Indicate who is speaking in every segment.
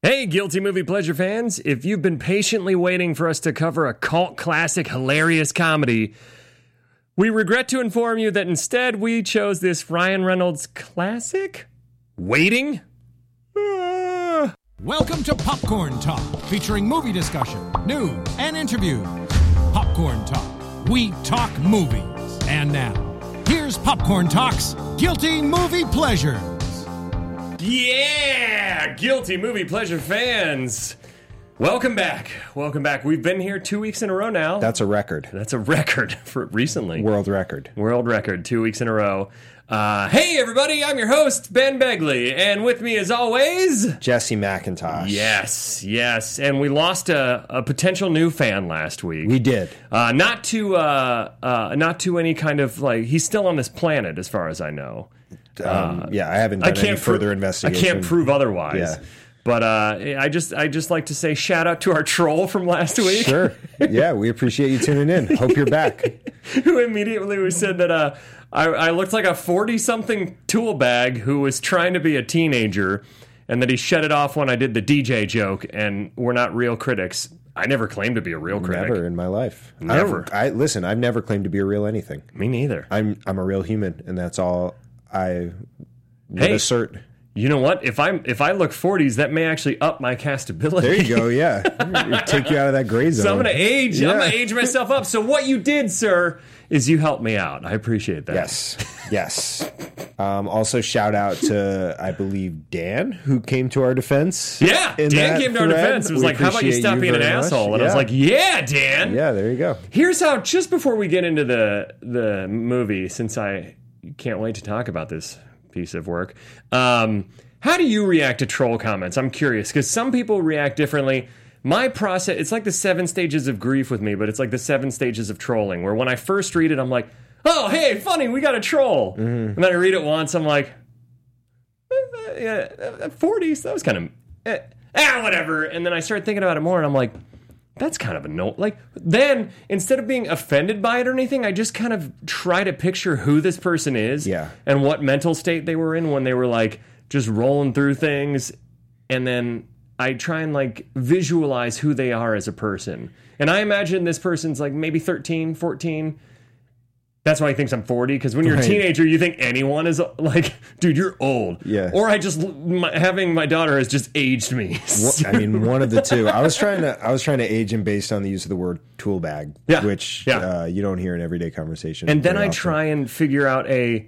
Speaker 1: Hey, Guilty Movie Pleasure fans, if you've been patiently waiting for us to cover a cult classic hilarious comedy, we regret to inform you that instead we chose this Ryan Reynolds classic? Waiting?
Speaker 2: Welcome to Popcorn Talk, featuring movie discussion, news, and interviews. Popcorn Talk, we talk movies. And now, here's Popcorn Talk's Guilty Movie Pleasures.
Speaker 1: Yeah! Guilty Movie Pleasure fans! Welcome back. Welcome back. We've been here 2 weeks in a row now.
Speaker 3: That's a record.
Speaker 1: That's a record for recently.
Speaker 3: World record.
Speaker 1: World record, 2 weeks in a row. Hey, everybody, I'm your host, Ben Begley, and with me, as always...
Speaker 3: Jesse McIntosh.
Speaker 1: Yes, and we lost a potential new fan last week.
Speaker 3: We did.
Speaker 1: Not to any kind of, like, he's still on this planet, as far as I know.
Speaker 3: I haven't done any further investigation.
Speaker 1: I can't prove otherwise.
Speaker 3: Yeah.
Speaker 1: But I just like to say shout out to our troll from last week.
Speaker 3: Sure. Yeah, we appreciate you tuning in. Hope you're back.
Speaker 1: Who immediately said that I looked like a 40-something tool bag who was trying to be a teenager, and that he shut it off when I did the DJ joke, and we're not real critics. I never claimed to be a real critic.
Speaker 3: Never in my life.
Speaker 1: Never.
Speaker 3: Listen, I've never claimed to be a real anything.
Speaker 1: Me neither.
Speaker 3: I'm a real human, and that's all I would assert.
Speaker 1: You know what? If I look 40s, that may actually up my castability.
Speaker 3: There you go. Yeah, take you out of that gray zone.
Speaker 1: So I'm going to age.
Speaker 3: Yeah.
Speaker 1: I'm going to age myself up. So what you did, sir, is you helped me out. I appreciate that.
Speaker 3: Yes. Also, shout out to, I believe, Dan, who came to our defense.
Speaker 1: Yeah, Dan came to our defense. It was like, how about you stop being an asshole? And I was like, yeah, Dan.
Speaker 3: Yeah, there you go.
Speaker 1: Here's how, just before we get into the movie, since I can't wait to talk about this piece of work, how do you react to troll comments? I'm curious, because some people react differently. My process, it's like the 7 stages of grief with me, but it's like the 7 stages of trolling, where when I first read it, I'm like, oh, hey, funny, we got a troll. Mm-hmm. And then I read it once, I'm like, 40s, that was kind of, whatever. And then I start thinking about it more, and I'm like, that's kind of a no. Like, then, instead of being offended by it or anything, I just kind of try to picture who this person is.
Speaker 3: Yeah.
Speaker 1: And what mental state they were in when they were, like, just rolling through things. And then I try and, like, visualize who they are as a person. And I imagine this person's, like, maybe 13, 14. That's why he thinks I'm 40, because when you're a teenager, you think anyone is, like, dude, you're old.
Speaker 3: Yeah.
Speaker 1: Or having my daughter has just aged me.
Speaker 3: I mean, one of the two. I was trying to age him based on the use of the word tool bag, which you don't hear in everyday conversation.
Speaker 1: And then I try and figure out a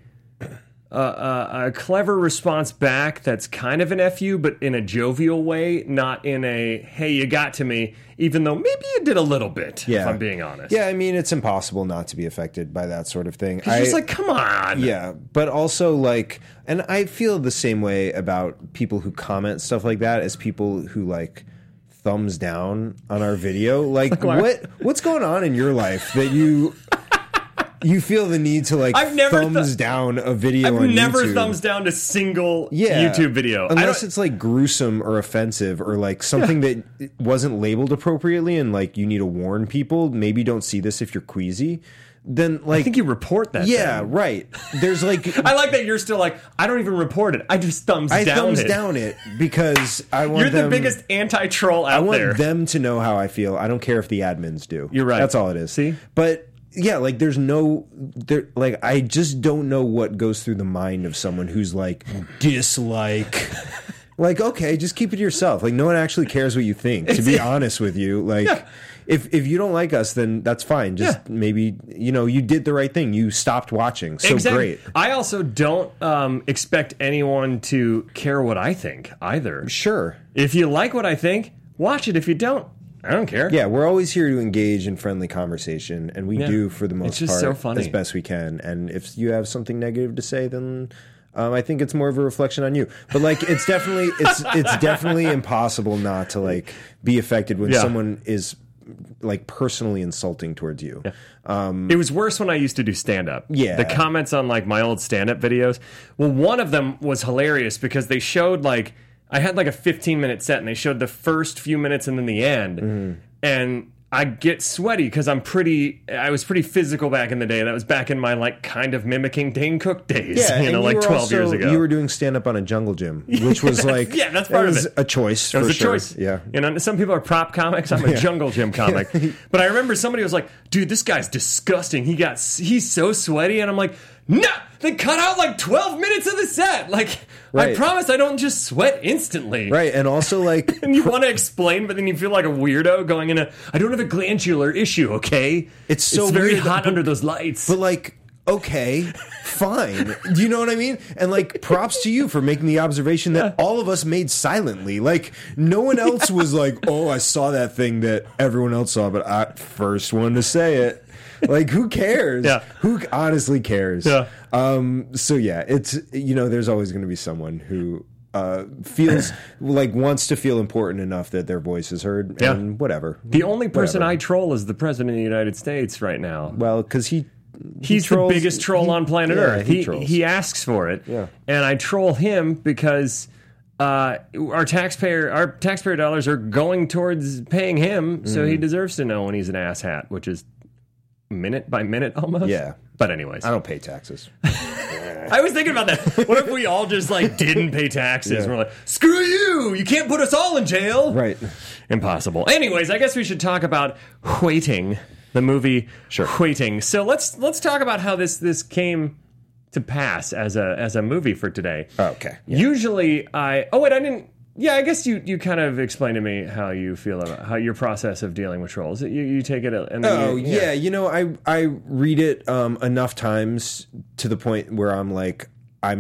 Speaker 1: clever response back that's kind of an FU, but in a jovial way, not in a, hey, you got to me, even though maybe you did a little bit, if I'm being honest.
Speaker 3: Yeah, I mean, it's impossible not to be affected by that sort of thing.
Speaker 1: It's just like, come on.
Speaker 3: Yeah, but also, like, and I feel the same way about people who comment stuff like that as people who, like, thumbs down on our video. Like what's going on in your life that you feel the need to, like, thumbs down a video on YouTube?
Speaker 1: I've never thumbs down a single YouTube video.
Speaker 3: Unless it's, like, gruesome or offensive or, like, something that wasn't labeled appropriately and, like, you need to warn people, maybe don't see this if you're queasy. Then, like,
Speaker 1: I think you report that.
Speaker 3: Yeah, right. There's, like,
Speaker 1: I like that you're still like, I don't even report it. I just thumbs down it because I want
Speaker 3: You're
Speaker 1: the biggest anti-troll out there.
Speaker 3: I want them to know how I feel. I don't care if the admins do.
Speaker 1: You're right.
Speaker 3: That's all it is.
Speaker 1: See?
Speaker 3: But yeah, like, like, I just don't know what goes through the mind of someone who's like, dislike. Like, okay, just keep it to yourself. Like, no one actually cares what you think, to be honest with you. Like, if you don't like us, then that's fine. Just maybe, you did the right thing. You stopped watching. So great.
Speaker 1: I also don't expect anyone to care what I think either.
Speaker 3: Sure.
Speaker 1: If you like what I think, watch it. If you don't, I don't care.
Speaker 3: Yeah, we're always here to engage in friendly conversation, and we do, for the most part,
Speaker 1: so funny.
Speaker 3: As best we can. And if you have something negative to say, then I think it's more of a reflection on you. But, like, it's definitely impossible not to, like, be affected when someone is, like, personally insulting towards you.
Speaker 1: Yeah. It was worse when I used to do stand-up.
Speaker 3: Yeah.
Speaker 1: The comments on, like, my old stand-up videos. Well, one of them was hilarious because they showed, like, I had like a 15-minute set, and they showed the first few minutes and then the end. Mm-hmm. And I get sweaty because I was pretty physical back in the day. That was back in my like kind of mimicking Dane Cook days,
Speaker 3: Yeah,
Speaker 1: you know, like 12 years ago.
Speaker 3: You were doing stand-up on a jungle gym, which was like...
Speaker 1: Yeah, that's part of it.
Speaker 3: a choice,
Speaker 1: It was
Speaker 3: for
Speaker 1: a
Speaker 3: sure.
Speaker 1: choice.
Speaker 3: Yeah.
Speaker 1: You know, some people are prop comics. I'm a jungle gym comic. But I remember somebody was like, dude, this guy's disgusting. He's so sweaty. And I'm like, no! They cut out like 12 minutes of the set. Like, I
Speaker 3: Right.
Speaker 1: promise I don't just sweat instantly.
Speaker 3: Right, and also like...
Speaker 1: And you want to explain, but then you feel like a weirdo going in I don't have a glandular issue, okay?
Speaker 3: It's so
Speaker 1: very
Speaker 3: weird,
Speaker 1: hot
Speaker 3: but-
Speaker 1: under those lights.
Speaker 3: But like, okay, fine. Do you know what I mean? And like, props to you for making the observation that all of us made silently. Like, no one else was like, oh, I saw that thing that everyone else saw, but I first one to say it. Like, who cares?
Speaker 1: Yeah.
Speaker 3: Who honestly cares?
Speaker 1: Yeah.
Speaker 3: So yeah, it's, you know, there's always going to be someone who feels like wants to feel important enough that their voice is heard,
Speaker 1: Yeah.
Speaker 3: and whatever.
Speaker 1: The only person
Speaker 3: Whatever.
Speaker 1: I troll is the president of the United States right now.
Speaker 3: Well, because
Speaker 1: He's
Speaker 3: trolls-
Speaker 1: the biggest troll on planet
Speaker 3: yeah,
Speaker 1: Earth.
Speaker 3: he trolls.
Speaker 1: He asks for it,
Speaker 3: Yeah.
Speaker 1: and I troll him because our taxpayer dollars are going towards paying him, so he deserves to know when he's an asshat, which is minute by minute almost.
Speaker 3: Yeah.
Speaker 1: But anyways,
Speaker 3: I don't pay taxes.
Speaker 1: I was thinking about that. What if we all just like didn't pay taxes?
Speaker 3: Yeah.
Speaker 1: We're like, screw you! You can't put us all in jail.
Speaker 3: Right.
Speaker 1: Impossible. Anyways, I guess we should talk about Waiting, the movie Waiting. So let's talk about how this came to pass as a movie for today.
Speaker 3: Okay.
Speaker 1: Usually I didn't. Yeah, I guess you kind of explained to me how you feel about how your process of dealing with trolls. You take it and then
Speaker 3: Yeah. You know, I read it enough times to the point where I'm like,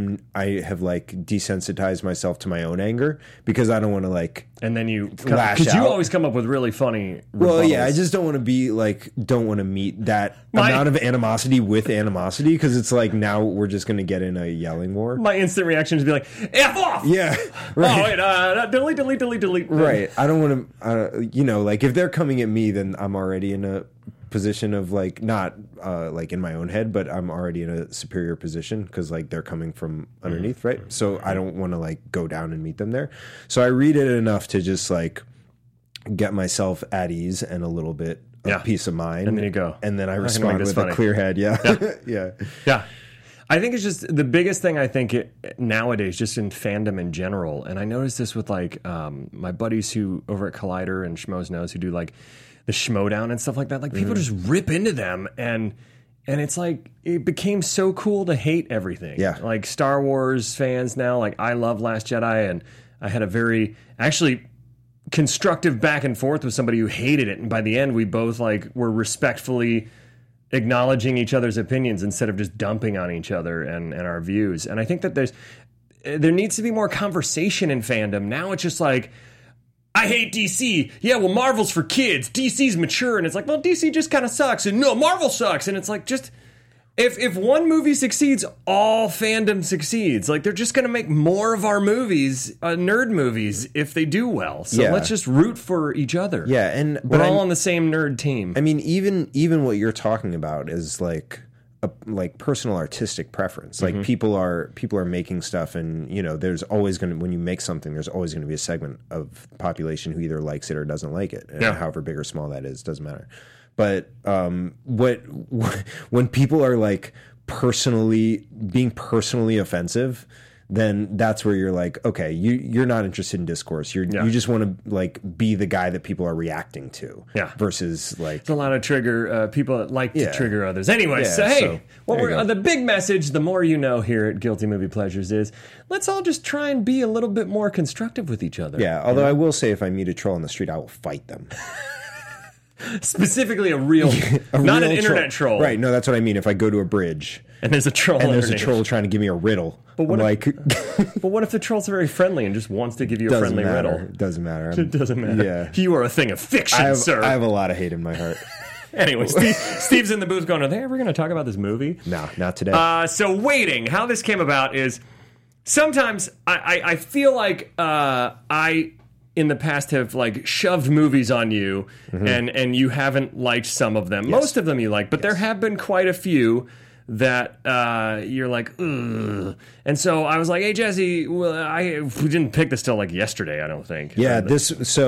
Speaker 3: I have like desensitized myself to my own anger because I don't want to like.
Speaker 1: and then you
Speaker 3: Lash
Speaker 1: because you
Speaker 3: out.
Speaker 1: always come up with really funny.
Speaker 3: Well, yeah, I
Speaker 1: rebuttals.
Speaker 3: just don't want to be like, don't want to meet that
Speaker 1: My-
Speaker 3: amount of animosity with animosity because it's like now we're just going to get in a yelling war.
Speaker 1: My instant reaction is to be like, F off!
Speaker 3: Yeah,
Speaker 1: Oh,
Speaker 3: right.
Speaker 1: wait, delete.
Speaker 3: Right. I don't want to, you know, like if they're coming at me, then I'm already in a position of like, not like in my own head, but I'm already in a superior position because like they're coming from underneath, right? So I don't want to like go down and meet them there. So I read it enough to just like get myself at ease and a little bit of peace of mind.
Speaker 1: And then you go,
Speaker 3: And then I
Speaker 1: "How can I make
Speaker 3: respond
Speaker 1: this
Speaker 3: with
Speaker 1: funny?"
Speaker 3: a clear head. Yeah. Yeah.
Speaker 1: Yeah. I think it's just the biggest thing I think nowadays, just in fandom in general. And I noticed this with like my buddies who over at Collider and Schmoes Knows who do like the Schmodown and stuff like that. Like people just rip into them and it's like it became so cool to hate everything.
Speaker 3: Yeah.
Speaker 1: Like Star Wars fans now, like I love Last Jedi and I had a very actually constructive back and forth with somebody who hated it. And by the end we both like were respectfully acknowledging each other's opinions instead of just dumping on each other and our views. And I think that there needs to be more conversation in fandom. Now it's just like, I hate DC. Yeah, well, Marvel's for kids. DC's mature. And it's like, well, DC just kind of sucks. And no, Marvel sucks. And it's like, just if one movie succeeds, all fandom succeeds. Like, they're just going to make more of our movies, nerd movies, if they do well. So
Speaker 3: Yeah.
Speaker 1: let's just root for each other.
Speaker 3: Yeah. And
Speaker 1: We're
Speaker 3: but
Speaker 1: all
Speaker 3: I'm-
Speaker 1: on the same nerd team.
Speaker 3: I mean, even what you're talking about is like like personal artistic preference. Like people are making stuff, and you know, there's always going to, when you make something, there's always going to be a segment of the population who either likes it or doesn't like it. And however big or small that is, doesn't matter. But when people are like being personally offensive, then that's where you're like, okay, you're not interested in discourse. You just want to like be the guy that people are reacting to.
Speaker 1: Yeah.
Speaker 3: Versus like,
Speaker 1: It's a lot of trigger people that like to
Speaker 3: Yeah.
Speaker 1: trigger others. Anyway,
Speaker 3: Yeah,
Speaker 1: so hey,
Speaker 3: so there you go.
Speaker 1: the big message, the more you know here at Guilty Movie Pleasures is let's all just try and be a little bit more constructive with each other.
Speaker 3: yeah. Although I will say, if I meet a troll on the street, I will fight them.
Speaker 1: Specifically a real, not an
Speaker 3: real
Speaker 1: internet troll.
Speaker 3: Right. No, that's what I mean. If I go to a bridge
Speaker 1: And there's a troll
Speaker 3: and there's a
Speaker 1: underneath.
Speaker 3: troll trying to give me a riddle,
Speaker 1: what
Speaker 3: I'm
Speaker 1: if-
Speaker 3: like,
Speaker 1: But what if the troll's very friendly and just wants to give you a
Speaker 3: doesn't
Speaker 1: friendly
Speaker 3: matter.
Speaker 1: riddle?
Speaker 3: Doesn't matter.
Speaker 1: It doesn't matter.
Speaker 3: Yeah.
Speaker 1: You are a thing of fiction,
Speaker 3: I
Speaker 1: sir.
Speaker 3: have a lot of hate in my heart.
Speaker 1: Anyway, Steve's in the booth going, are they ever going to talk about this movie?
Speaker 3: No, not today.
Speaker 1: So Waiting, how this came about is sometimes I feel like I in the past have like shoved movies on you and you haven't liked some of them. Most of them you like, but there have been quite a few that you're like, ugh. And so I was like, hey, Jesse, we didn't pick this till like yesterday, I don't think.
Speaker 3: Yeah, here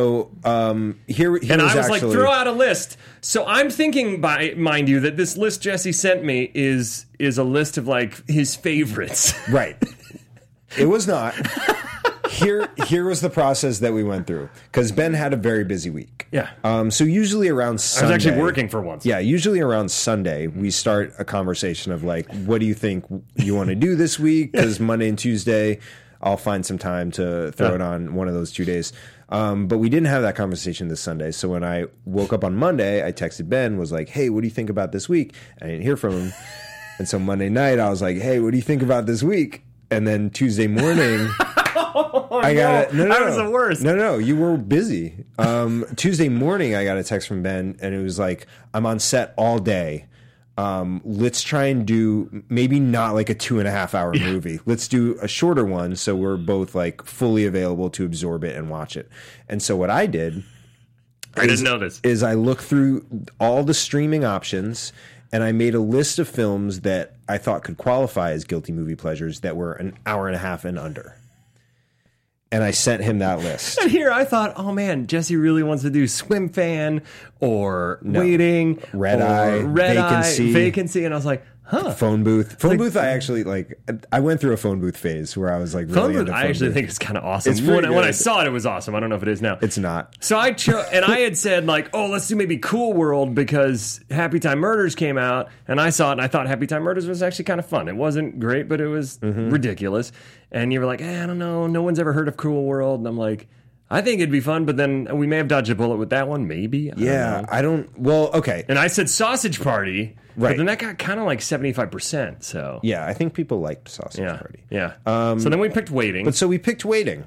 Speaker 1: and I was
Speaker 3: actually,
Speaker 1: like, throw out a list. So I'm thinking, mind you, that this list Jesse sent me is a list of like his favorites.
Speaker 3: Right. It was not. Here was the process that we went through, because Ben had a very busy week.
Speaker 1: Yeah.
Speaker 3: So usually around Sunday,
Speaker 1: I was actually working for once.
Speaker 3: Yeah. Usually around Sunday, we start a conversation of like, what do you think you want to do this week? Because Monday and Tuesday, I'll find some time to throw it on one of those 2 days. But we didn't have that conversation this Sunday. So when I woke up on Monday, I texted Ben, was like, hey, what do you think about this week? I didn't hear from him. And so Monday night, I was like, hey, what do you think about this week? And then Tuesday morning, I got no.
Speaker 1: That was the worst.
Speaker 3: No, you were busy. Tuesday morning, I got a text from Ben, and it was like, I'm on set all day. Let's try and do maybe not like a 2.5 hour movie. Let's do a shorter one, so we're both like fully available to absorb it and watch it. And so what I did,
Speaker 1: I didn't know this,
Speaker 3: is I looked through all the streaming options. And I made a list of films that I thought could qualify as guilty movie pleasures that were an hour and a half and under. And I sent him that list.
Speaker 1: And here I thought, oh man, Jesse really wants to do Swim Fan or Waiting,
Speaker 3: Red Eye,
Speaker 1: Vacancy. And I was like, huh.
Speaker 3: Phone Booth. Phone Booth, I actually I went through a Phone Booth phase where I was like really into
Speaker 1: I actually think it's kind of awesome. When I saw it, it was awesome. I don't know if it is now.
Speaker 3: It's not.
Speaker 1: So I had said like, oh, let's do maybe Cool World because Happy Time Murders came out, and I saw it, and I thought Happy Time Murders was actually kind of fun. It wasn't great, but it was ridiculous. And you were like, I don't know, no one's ever heard of Cool World, and I'm like, I think it'd be fun, but then we may have dodged a bullet with that one, maybe.
Speaker 3: I don't. Well, okay.
Speaker 1: And I said Sausage Party,
Speaker 3: right?
Speaker 1: But then that got kind of like 75%. So
Speaker 3: yeah, I think people liked Sausage Party.
Speaker 1: Yeah. So then we picked Waiting.
Speaker 3: But so we picked Waiting.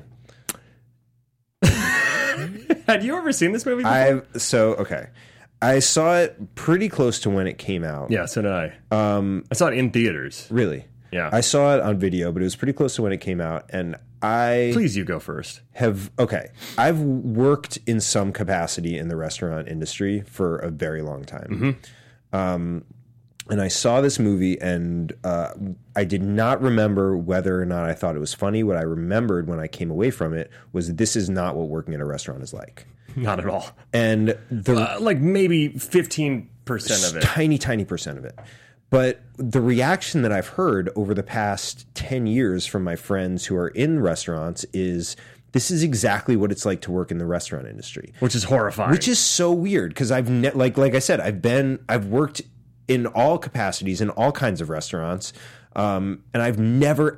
Speaker 1: Had you ever seen this movie before?
Speaker 3: Okay. I saw it pretty close to when it came out.
Speaker 1: Yeah, so did I. I saw it in theaters.
Speaker 3: Really?
Speaker 1: Yeah.
Speaker 3: I saw it on video, but it was pretty close to when it came out, and
Speaker 1: Please, you go first.
Speaker 3: I've worked in some capacity in the restaurant industry for a very long time. And I saw this movie, and I did not remember whether or not I thought it was funny. What I remembered when I came away from it was this is not what working at a restaurant is like.
Speaker 1: Not at all.
Speaker 3: And
Speaker 1: like maybe 15% of it.
Speaker 3: Tiny percent of it. But the reaction that I've heard over the past 10 years from my friends who are in restaurants is this is exactly what it's like to work in the restaurant industry.
Speaker 1: Which is horrifying.
Speaker 3: Which is so weird because like I said, I've worked in all capacities in all kinds of restaurants, and I've never,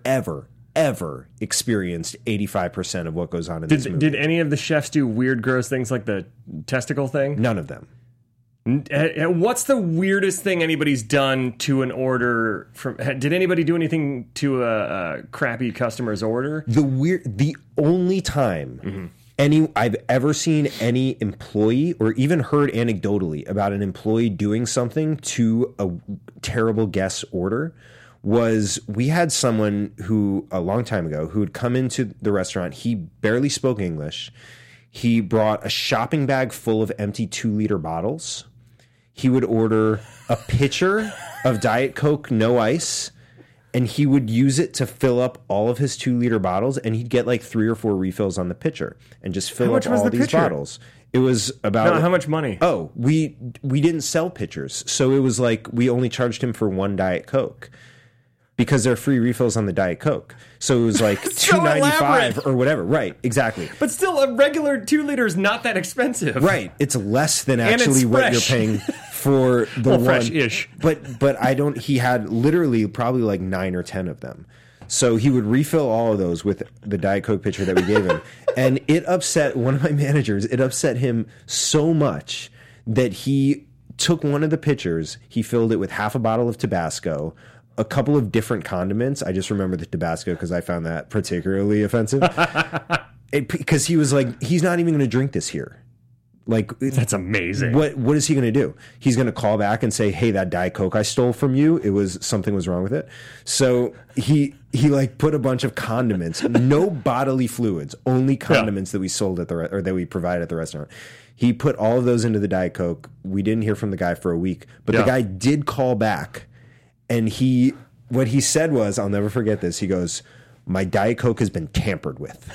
Speaker 3: ever experienced 85% of what goes on in this movie.
Speaker 1: Did any of the chefs do weird, gross things like the testicle thing?
Speaker 3: None of them.
Speaker 1: What's the weirdest thing anybody's done to an order? Did anybody do anything to a crappy customer's order?
Speaker 3: The only time I've ever seen any employee or even heard anecdotally about an employee doing something to a terrible guest's order was we had someone who a long time ago who had come into the restaurant. He barely spoke English. He brought a shopping bag full of empty 2-liter bottles. He would order a pitcher of Diet Coke, no ice, and he would use it to fill up all of his 2-liter bottles, and he'd get like 3 or 4 refills on the pitcher and just fill up all these bottles. It was about
Speaker 1: how much money?
Speaker 3: Oh, we didn't sell pitchers, so it was like we only charged him for 1 Diet Coke because there are free refills on the Diet Coke. So it was like $2.95 or whatever. Right, exactly.
Speaker 1: But still, a regular 2-liter is not that expensive.
Speaker 3: Right, it's less than actually what you're paying for the one.
Speaker 1: Fresh-ish.
Speaker 3: But I don't. He had literally probably like 9 or 10 of them. So he would refill all of those with the Diet Coke pitcher that we gave him, and it upset one of my managers. It upset him so much that he took one of the pitchers. He filled it with half a bottle of Tabasco, a couple of different condiments. I just remember the Tabasco because I found that particularly offensive. Because he was like, he's not even going to drink this here. Like,
Speaker 1: that's amazing.
Speaker 3: What is he going to do? He's going to call back and say, "Hey, that Diet Coke I stole from you, something was wrong with it." So he like put a bunch of condiments, no bodily fluids, only condiments that we sold at or that we provide at the restaurant. He put all of those into the Diet Coke. We didn't hear from the guy for a week, but the guy did call back And what he said was, I'll never forget this. He goes, "My Diet Coke has been tampered with."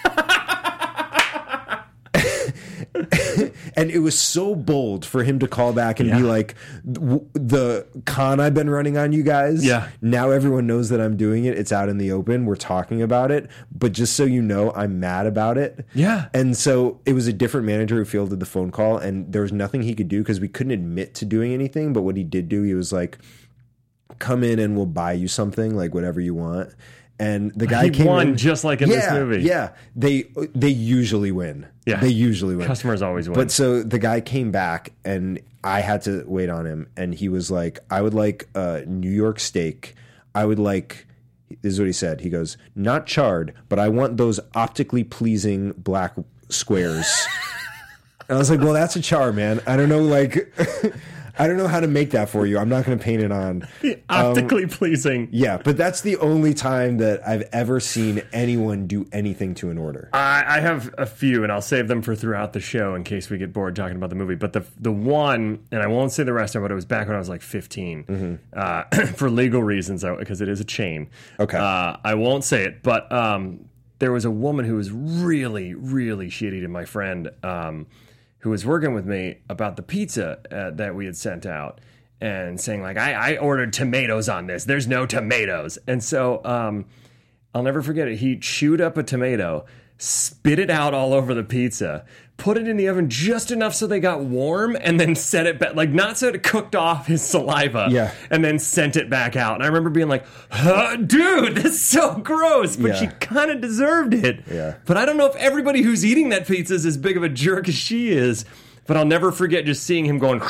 Speaker 3: And it was so bold for him to call back and be like, the con I've been running on you guys.
Speaker 1: Yeah.
Speaker 3: Now everyone knows that I'm doing it. It's out in the open. We're talking about it. But just so you know, I'm mad about it.
Speaker 1: Yeah.
Speaker 3: And so it was a different manager who fielded the phone call, and there was nothing he could do because we couldn't admit to doing anything. But what he did do, he was like, "Come in and we'll buy you something, like whatever you want." And the guy came
Speaker 1: won
Speaker 3: in,
Speaker 1: just like in this movie.
Speaker 3: Yeah, they usually win.
Speaker 1: Yeah.
Speaker 3: They usually win.
Speaker 1: Customers always win.
Speaker 3: But so the guy came back, and I had to wait on him, and he was like, "I would like a New York steak. I would like." This is what he said. He goes, "Not charred, but I want those optically pleasing black squares." And I was like, "Well, that's a char, man. I don't know, like." I don't know how to make that for you. I'm not going to paint it on.
Speaker 1: Optically pleasing.
Speaker 3: Yeah, but that's the only time that I've ever seen anyone do anything to an order.
Speaker 1: I have a few, and I'll save them for throughout the show in case we get bored talking about the movie. But the one, and I won't say the rest of it, it was back when I was like 15. For legal reasons, because it is a chain.
Speaker 3: Okay.
Speaker 1: I won't say it, but there was a woman who was really, really shitty to my friend who was working with me about the pizza that we had sent out and saying, like, I ordered tomatoes on this. There's no tomatoes. And so I'll never forget it. He chewed up a tomato, spit it out all over the pizza, put it in the oven just enough so they got warm, and then set it back, like not so it cooked off his saliva, and then sent it back out. And I remember being like, dude, that's so gross, but she kind of deserved it.
Speaker 3: Yeah.
Speaker 1: But I don't know if everybody who's eating that pizza is as big of a jerk as she is, but I'll never forget just seeing him going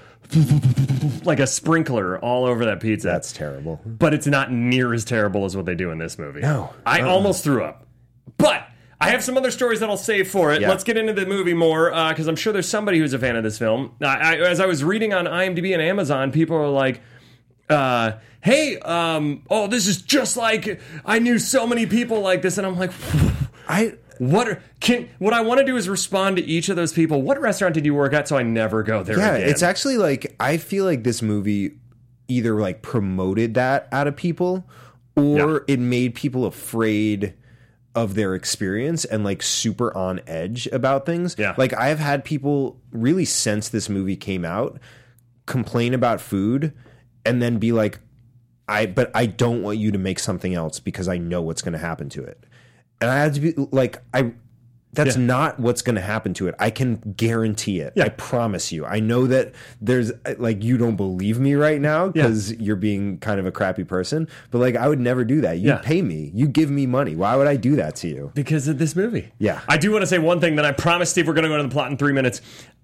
Speaker 1: like a sprinkler all over that pizza.
Speaker 3: That's terrible.
Speaker 1: But it's not near as terrible as what they do in this movie.
Speaker 3: No.
Speaker 1: I almost threw up. But I have some other stories that I'll save for it.
Speaker 3: Yeah.
Speaker 1: Let's get into the movie more, because I'm sure there's somebody who's a fan of this film. As I was reading on IMDb and Amazon, people are like, hey, this is just like, I knew so many people like this. And I'm like, what I want to do is respond to each of those people. What restaurant did you work at so I never go there again?
Speaker 3: Yeah, it's actually like, I feel like this movie either like promoted that out of people, or it made people afraid of their experience and like super on edge about things.
Speaker 1: Yeah.
Speaker 3: Like I've had people really, since this movie came out, complain about food and then be like, but I don't want you to make something else because I know what's going to happen to it. And I had to be like, that's not what's going to happen to it. I can guarantee it.
Speaker 1: Yeah.
Speaker 3: I promise you. I know that there's like, you don't believe me right now because you're being kind of a crappy person, but like, I would never do that. You pay me, you give me money. Why would I do that to you?
Speaker 1: Because of this movie.
Speaker 3: Yeah.
Speaker 1: I do want to say one thing that I promised Steve we're going to go to the plot in 3 minutes.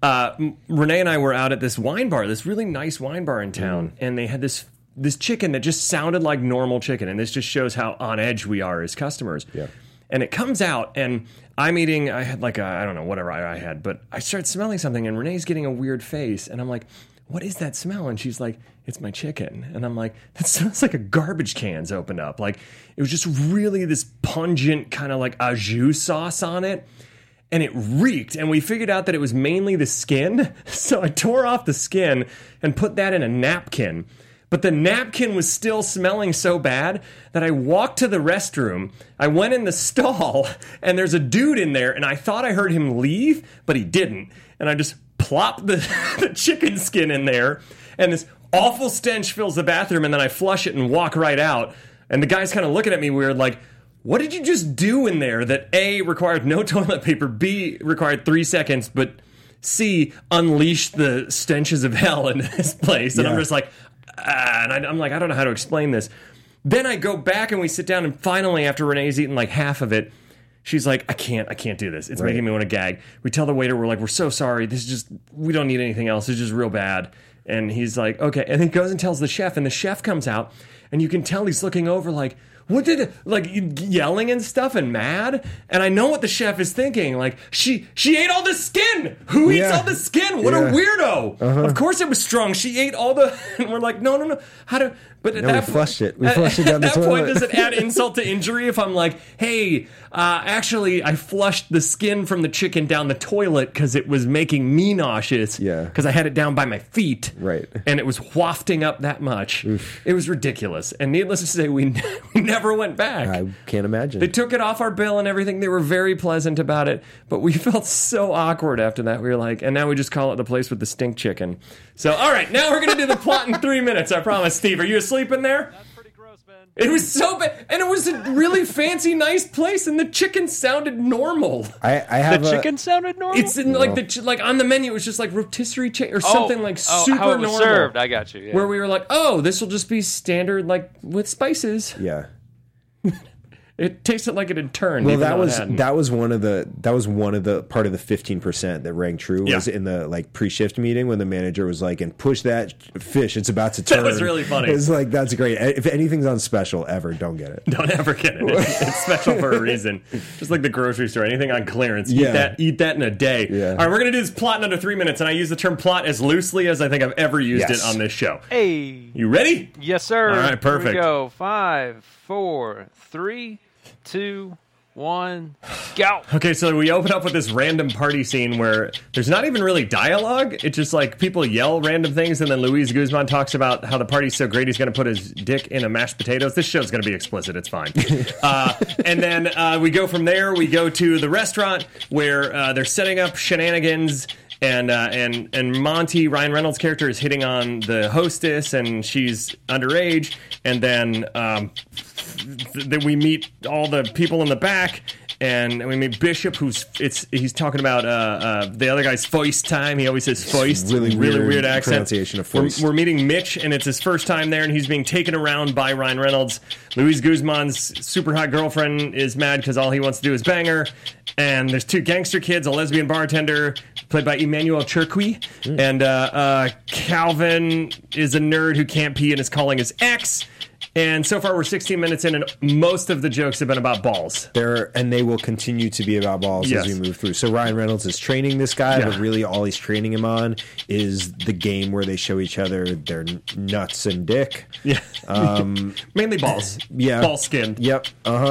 Speaker 1: Renee and I were out at this wine bar, this really nice wine bar in town, and they had this chicken that just sounded like normal chicken. And this just shows how on edge we are as customers. Yeah. And it comes out, and I'm eating, I had like I don't know, whatever I had, but I start smelling something, and Renee's getting a weird face, and I'm like, what is that smell? And she's like, it's my chicken. And I'm like, that smells like a garbage can's opened up. Like, it was just really this pungent kind of like au jus sauce on it, and it reeked, and we figured out that it was mainly the skin, so I tore off the skin and put that in a napkin. But the napkin was still smelling so bad that I walked to the restroom. I went in the stall, and there's a dude in there, and I thought I heard him leave, but he didn't. And I just plopped the chicken skin in there, and this awful stench fills the bathroom, and then I flush it and walk right out. And the guy's kind of looking at me weird, like, what did you just do in there that A, required no toilet paper, B, required 3 seconds, but C, unleashed the stenches of hell into this place? And I'm just like... and I'm like, I don't know how to explain this. Then I go back and we sit down, and finally, after Renee's eaten like half of it, she's like, I can't do this. It's making me want to gag. We tell the waiter, we're so sorry. This is just, we don't need anything else. It's just real bad. And he's like, okay. And he goes and tells the chef, and the chef comes out, and you can tell he's looking over like, what did, like, yelling and stuff and mad? And I know what the chef is thinking. Like, she ate all the skin. Who eats all the skin? What a weirdo. Of course it was strong. She ate all the, and we're like, no. But at
Speaker 3: No, we
Speaker 1: that
Speaker 3: flushed it. We flushed it down the
Speaker 1: At that point,
Speaker 3: toilet.
Speaker 1: does it add insult to injury if I'm like, hey, actually, I flushed the skin from the chicken down the toilet because it was making me nauseous.
Speaker 3: Yeah.
Speaker 1: Because I had it down by my feet.
Speaker 3: Right.
Speaker 1: And it was wafting up that much. It was ridiculous. And needless to say, we never went back.
Speaker 3: I can't imagine.
Speaker 1: They took it off our bill and everything. They were very pleasant about it. But we felt so awkward after that. We were like, and now we just call it the place with the stink chicken. So, all right, now we're going to do the plot in 3 minutes, I promise. Steve, are you asleep in there?
Speaker 4: That's pretty gross, man.
Speaker 1: It was so bad. And it was a really fancy, nice place, and the chicken sounded normal.
Speaker 3: I have
Speaker 4: The chicken sounded normal?
Speaker 1: It's in, like like on the menu, it was just like rotisserie chicken or something like super
Speaker 4: how it was
Speaker 1: normal.
Speaker 4: served. I got you. Yeah.
Speaker 1: Where we were like, oh, this will just be standard, like with spices.
Speaker 3: Yeah.
Speaker 1: It tasted like it had turned.
Speaker 3: Well,
Speaker 1: even though it hadn't.
Speaker 3: that was one of the part of the 15% that rang true was
Speaker 1: Yeah.
Speaker 3: in the like pre-shift meeting when the manager was like, and push that fish, it's about to turn.
Speaker 1: That was really funny.
Speaker 3: It's like, that's great. If anything's on special ever, don't get it.
Speaker 1: Don't ever get it. It's special for a reason. Just like the grocery store. Anything on clearance.
Speaker 3: Yeah.
Speaker 1: Eat that in a day.
Speaker 3: Yeah.
Speaker 1: All right, we're going to do this plot in under 3 minutes, and I use the term plot as loosely as I think I've ever used
Speaker 3: Yes.
Speaker 1: it on this show.
Speaker 4: Hey.
Speaker 1: You ready?
Speaker 4: Yes, sir.
Speaker 1: All right, perfect.
Speaker 4: Here we go. 5, 4, 3, 2, 1, go.
Speaker 1: Okay, so we open up with this random party scene where there's not even really dialogue. It's just like people yell random things, and then Luis Guzman talks about how the party's so great he's going to put his dick in a mashed potatoes. This show's going to be explicit. It's fine. And then we go from there. We go to the restaurant where they're setting up shenanigans. And Monty, Ryan Reynolds' character, is hitting on the hostess, and she's underage. And then then we meet all the people in the back, and we meet Bishop, he's talking about the other guy's foist time. He always says foist.
Speaker 3: Really
Speaker 1: weird accent.
Speaker 3: pronunciation of foist.
Speaker 1: We're meeting Mitch, and it's his first time there, and he's being taken around by Ryan Reynolds. Luis Guzman's super hot girlfriend is mad because all he wants to do is bang her. And there's two gangster kids, a lesbian bartender played by Emmanuel Cherqui, and Calvin is a nerd who can't pee and is calling his ex. And so far, we're 16 minutes in, and most of the jokes have been about balls.
Speaker 3: And they will continue to be about balls
Speaker 1: Yes.
Speaker 3: as we move through. So Ryan Reynolds is training this guy,
Speaker 1: Yeah.
Speaker 3: but really all he's training him on is the game where they show each other their nuts and dick.
Speaker 1: Yeah. Mainly balls.
Speaker 3: Yeah.
Speaker 1: Ball skinned.
Speaker 3: Yep.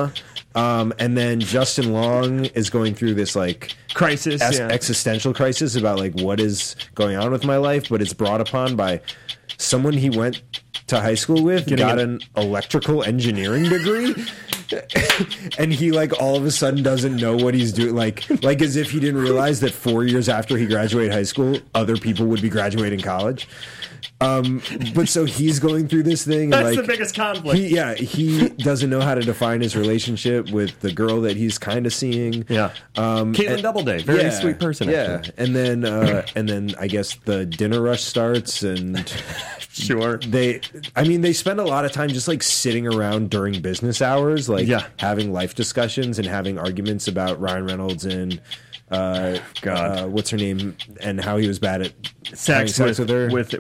Speaker 3: And then Justin Long is going through this like
Speaker 1: Crisis. Yeah.
Speaker 3: existential crisis about like what is going on with my life, but it's brought upon by someone he went to high school with, got an electrical engineering degree. And he like all of a sudden doesn't know what he's doing, like as if he didn't realize that 4 years after he graduated high school, other people would be graduating college. But so he's going through this thing.
Speaker 1: That's
Speaker 3: and,
Speaker 1: the
Speaker 3: like,
Speaker 1: biggest conflict.
Speaker 3: he doesn't know how to define his relationship with the girl that he's kind of seeing.
Speaker 1: Yeah. Caitlin Doubleday, very sweet person.
Speaker 3: Yeah,
Speaker 1: actually.
Speaker 3: and then I guess the dinner rush starts, and
Speaker 1: Sure.
Speaker 3: they spend a lot of time just like sitting around during business hours, like
Speaker 1: Yeah.
Speaker 3: having life discussions and having arguments about Ryan Reynolds and what's her name, and how he was bad at having
Speaker 1: Sex
Speaker 3: with her.
Speaker 1: with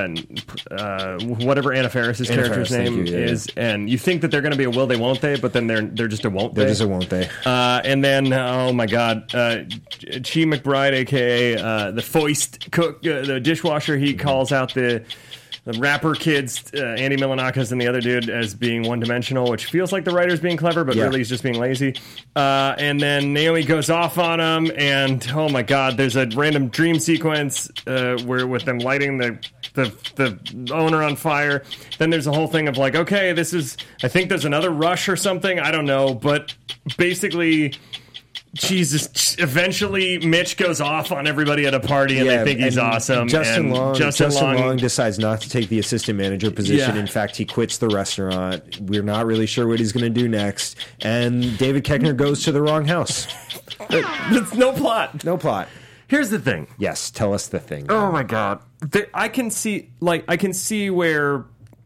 Speaker 1: whatever Anna Faris's
Speaker 3: Anna
Speaker 1: character's
Speaker 3: Faris, thank
Speaker 1: name
Speaker 3: you, yeah.
Speaker 1: is, and you think that they're going to be a will they won't they, but then they're just a won't
Speaker 3: They're
Speaker 1: they.
Speaker 3: just a won't they.
Speaker 1: And then, oh my God, Chi McBride, aka the foist cook, the dishwasher, he calls out the rapper kids, Andy Milonakis and the other dude, as being one-dimensional, which feels like the writer's being clever, but
Speaker 3: Yeah.
Speaker 1: really he's just being lazy. And then Naomi goes off on him, and oh my God, there's a random dream sequence where with them lighting the owner on fire. Then there's a whole thing of like, okay, I think there's another rush or something, I don't know, but basically, Jesus, eventually Mitch goes off on everybody at a party and they think he's
Speaker 3: and
Speaker 1: awesome.
Speaker 3: Justin
Speaker 1: and
Speaker 3: Long decides not to take the assistant manager position.
Speaker 1: Yeah.
Speaker 3: In fact, he quits the restaurant. We're not really sure what he's going to do next. And David Koechner goes to the wrong house.
Speaker 1: It's no plot.
Speaker 3: No plot.
Speaker 1: Here's the thing.
Speaker 3: Yes, tell us the thing.
Speaker 1: Oh my God. I can see where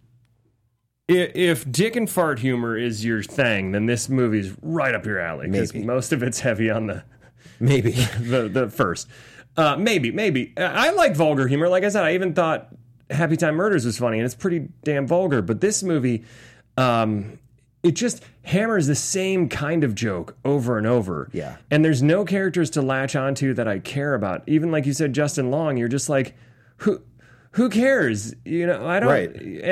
Speaker 1: if dick and fart humor is your thing, then this movie's right up your alley. Because
Speaker 3: Maybe.
Speaker 1: most of it's heavy on
Speaker 3: Maybe.
Speaker 1: the first. Maybe. I like vulgar humor. Like I said, I even thought Happy Time Murders was funny, and it's pretty damn vulgar. But this movie, it just hammers the same kind of joke over and over.
Speaker 3: Yeah.
Speaker 1: And there's no characters to latch onto that I care about. Even like you said, Justin Long, you're just like, who cares? You know, I don't.
Speaker 3: Right.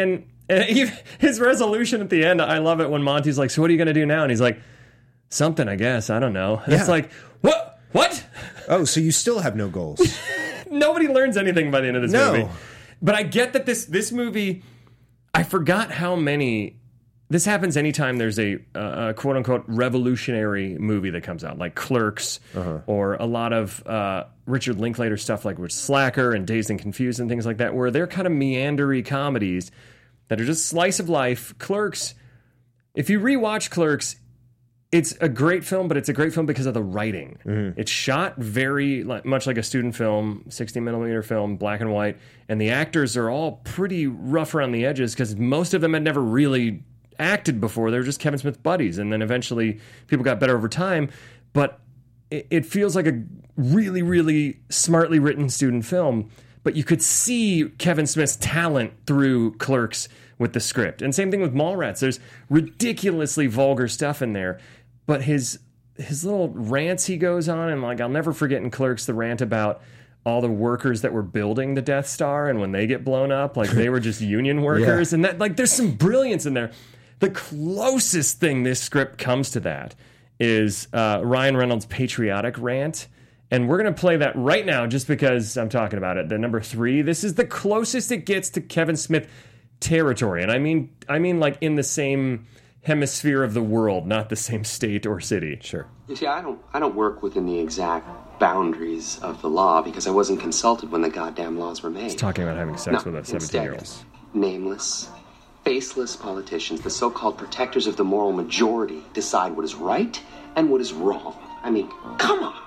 Speaker 1: And his resolution at the end, I love it when Monty's like, so what are you going to do now? And he's like, something, I guess. I don't know. And it's like, what? What?
Speaker 3: Oh, so you still have no goals?
Speaker 1: Nobody learns anything by the end of this
Speaker 3: No.
Speaker 1: movie. But I get that this movie, I forgot how many. This happens anytime there's a quote-unquote revolutionary movie that comes out, like Clerks, or a lot of Richard Linklater stuff like with Slacker and Dazed and Confused and things like that, where they're kind of meandery comedies that are just slice of life. Clerks, if you rewatch Clerks, it's a great film, but it's a great film because of the writing. It's shot very much like a student film, 60mm film, black and white, and the actors are all pretty rough around the edges because most of them had never really acted before. They were just Kevin Smith buddies, and then eventually people got better over time. But it feels like a really, really smartly written student film. But you could see Kevin Smith's talent through Clerks with the script. And same thing with Mallrats. There's ridiculously vulgar stuff in there. But his little rants he goes on, and like I'll never forget in Clerks the rant about all the workers that were building the Death Star, and when they get blown up, like they were just union workers. And that, like, there's some brilliance in there. The closest thing this script comes to that is Ryan Reynolds' patriotic rant. And we're going to play that right now just because I'm talking about it. The number 3, this is the closest it gets to Kevin Smith territory. And I mean like in the same hemisphere of the world, not the same state or city.
Speaker 3: Sure.
Speaker 5: You see, I don't work within the exact boundaries of the law because I wasn't consulted when the goddamn laws were made.
Speaker 1: He's talking about having sex with a 17-year-old.
Speaker 5: Instead, nameless, faceless politicians, the so-called protectors of the moral majority, decide what is right and what is wrong. I mean, come on.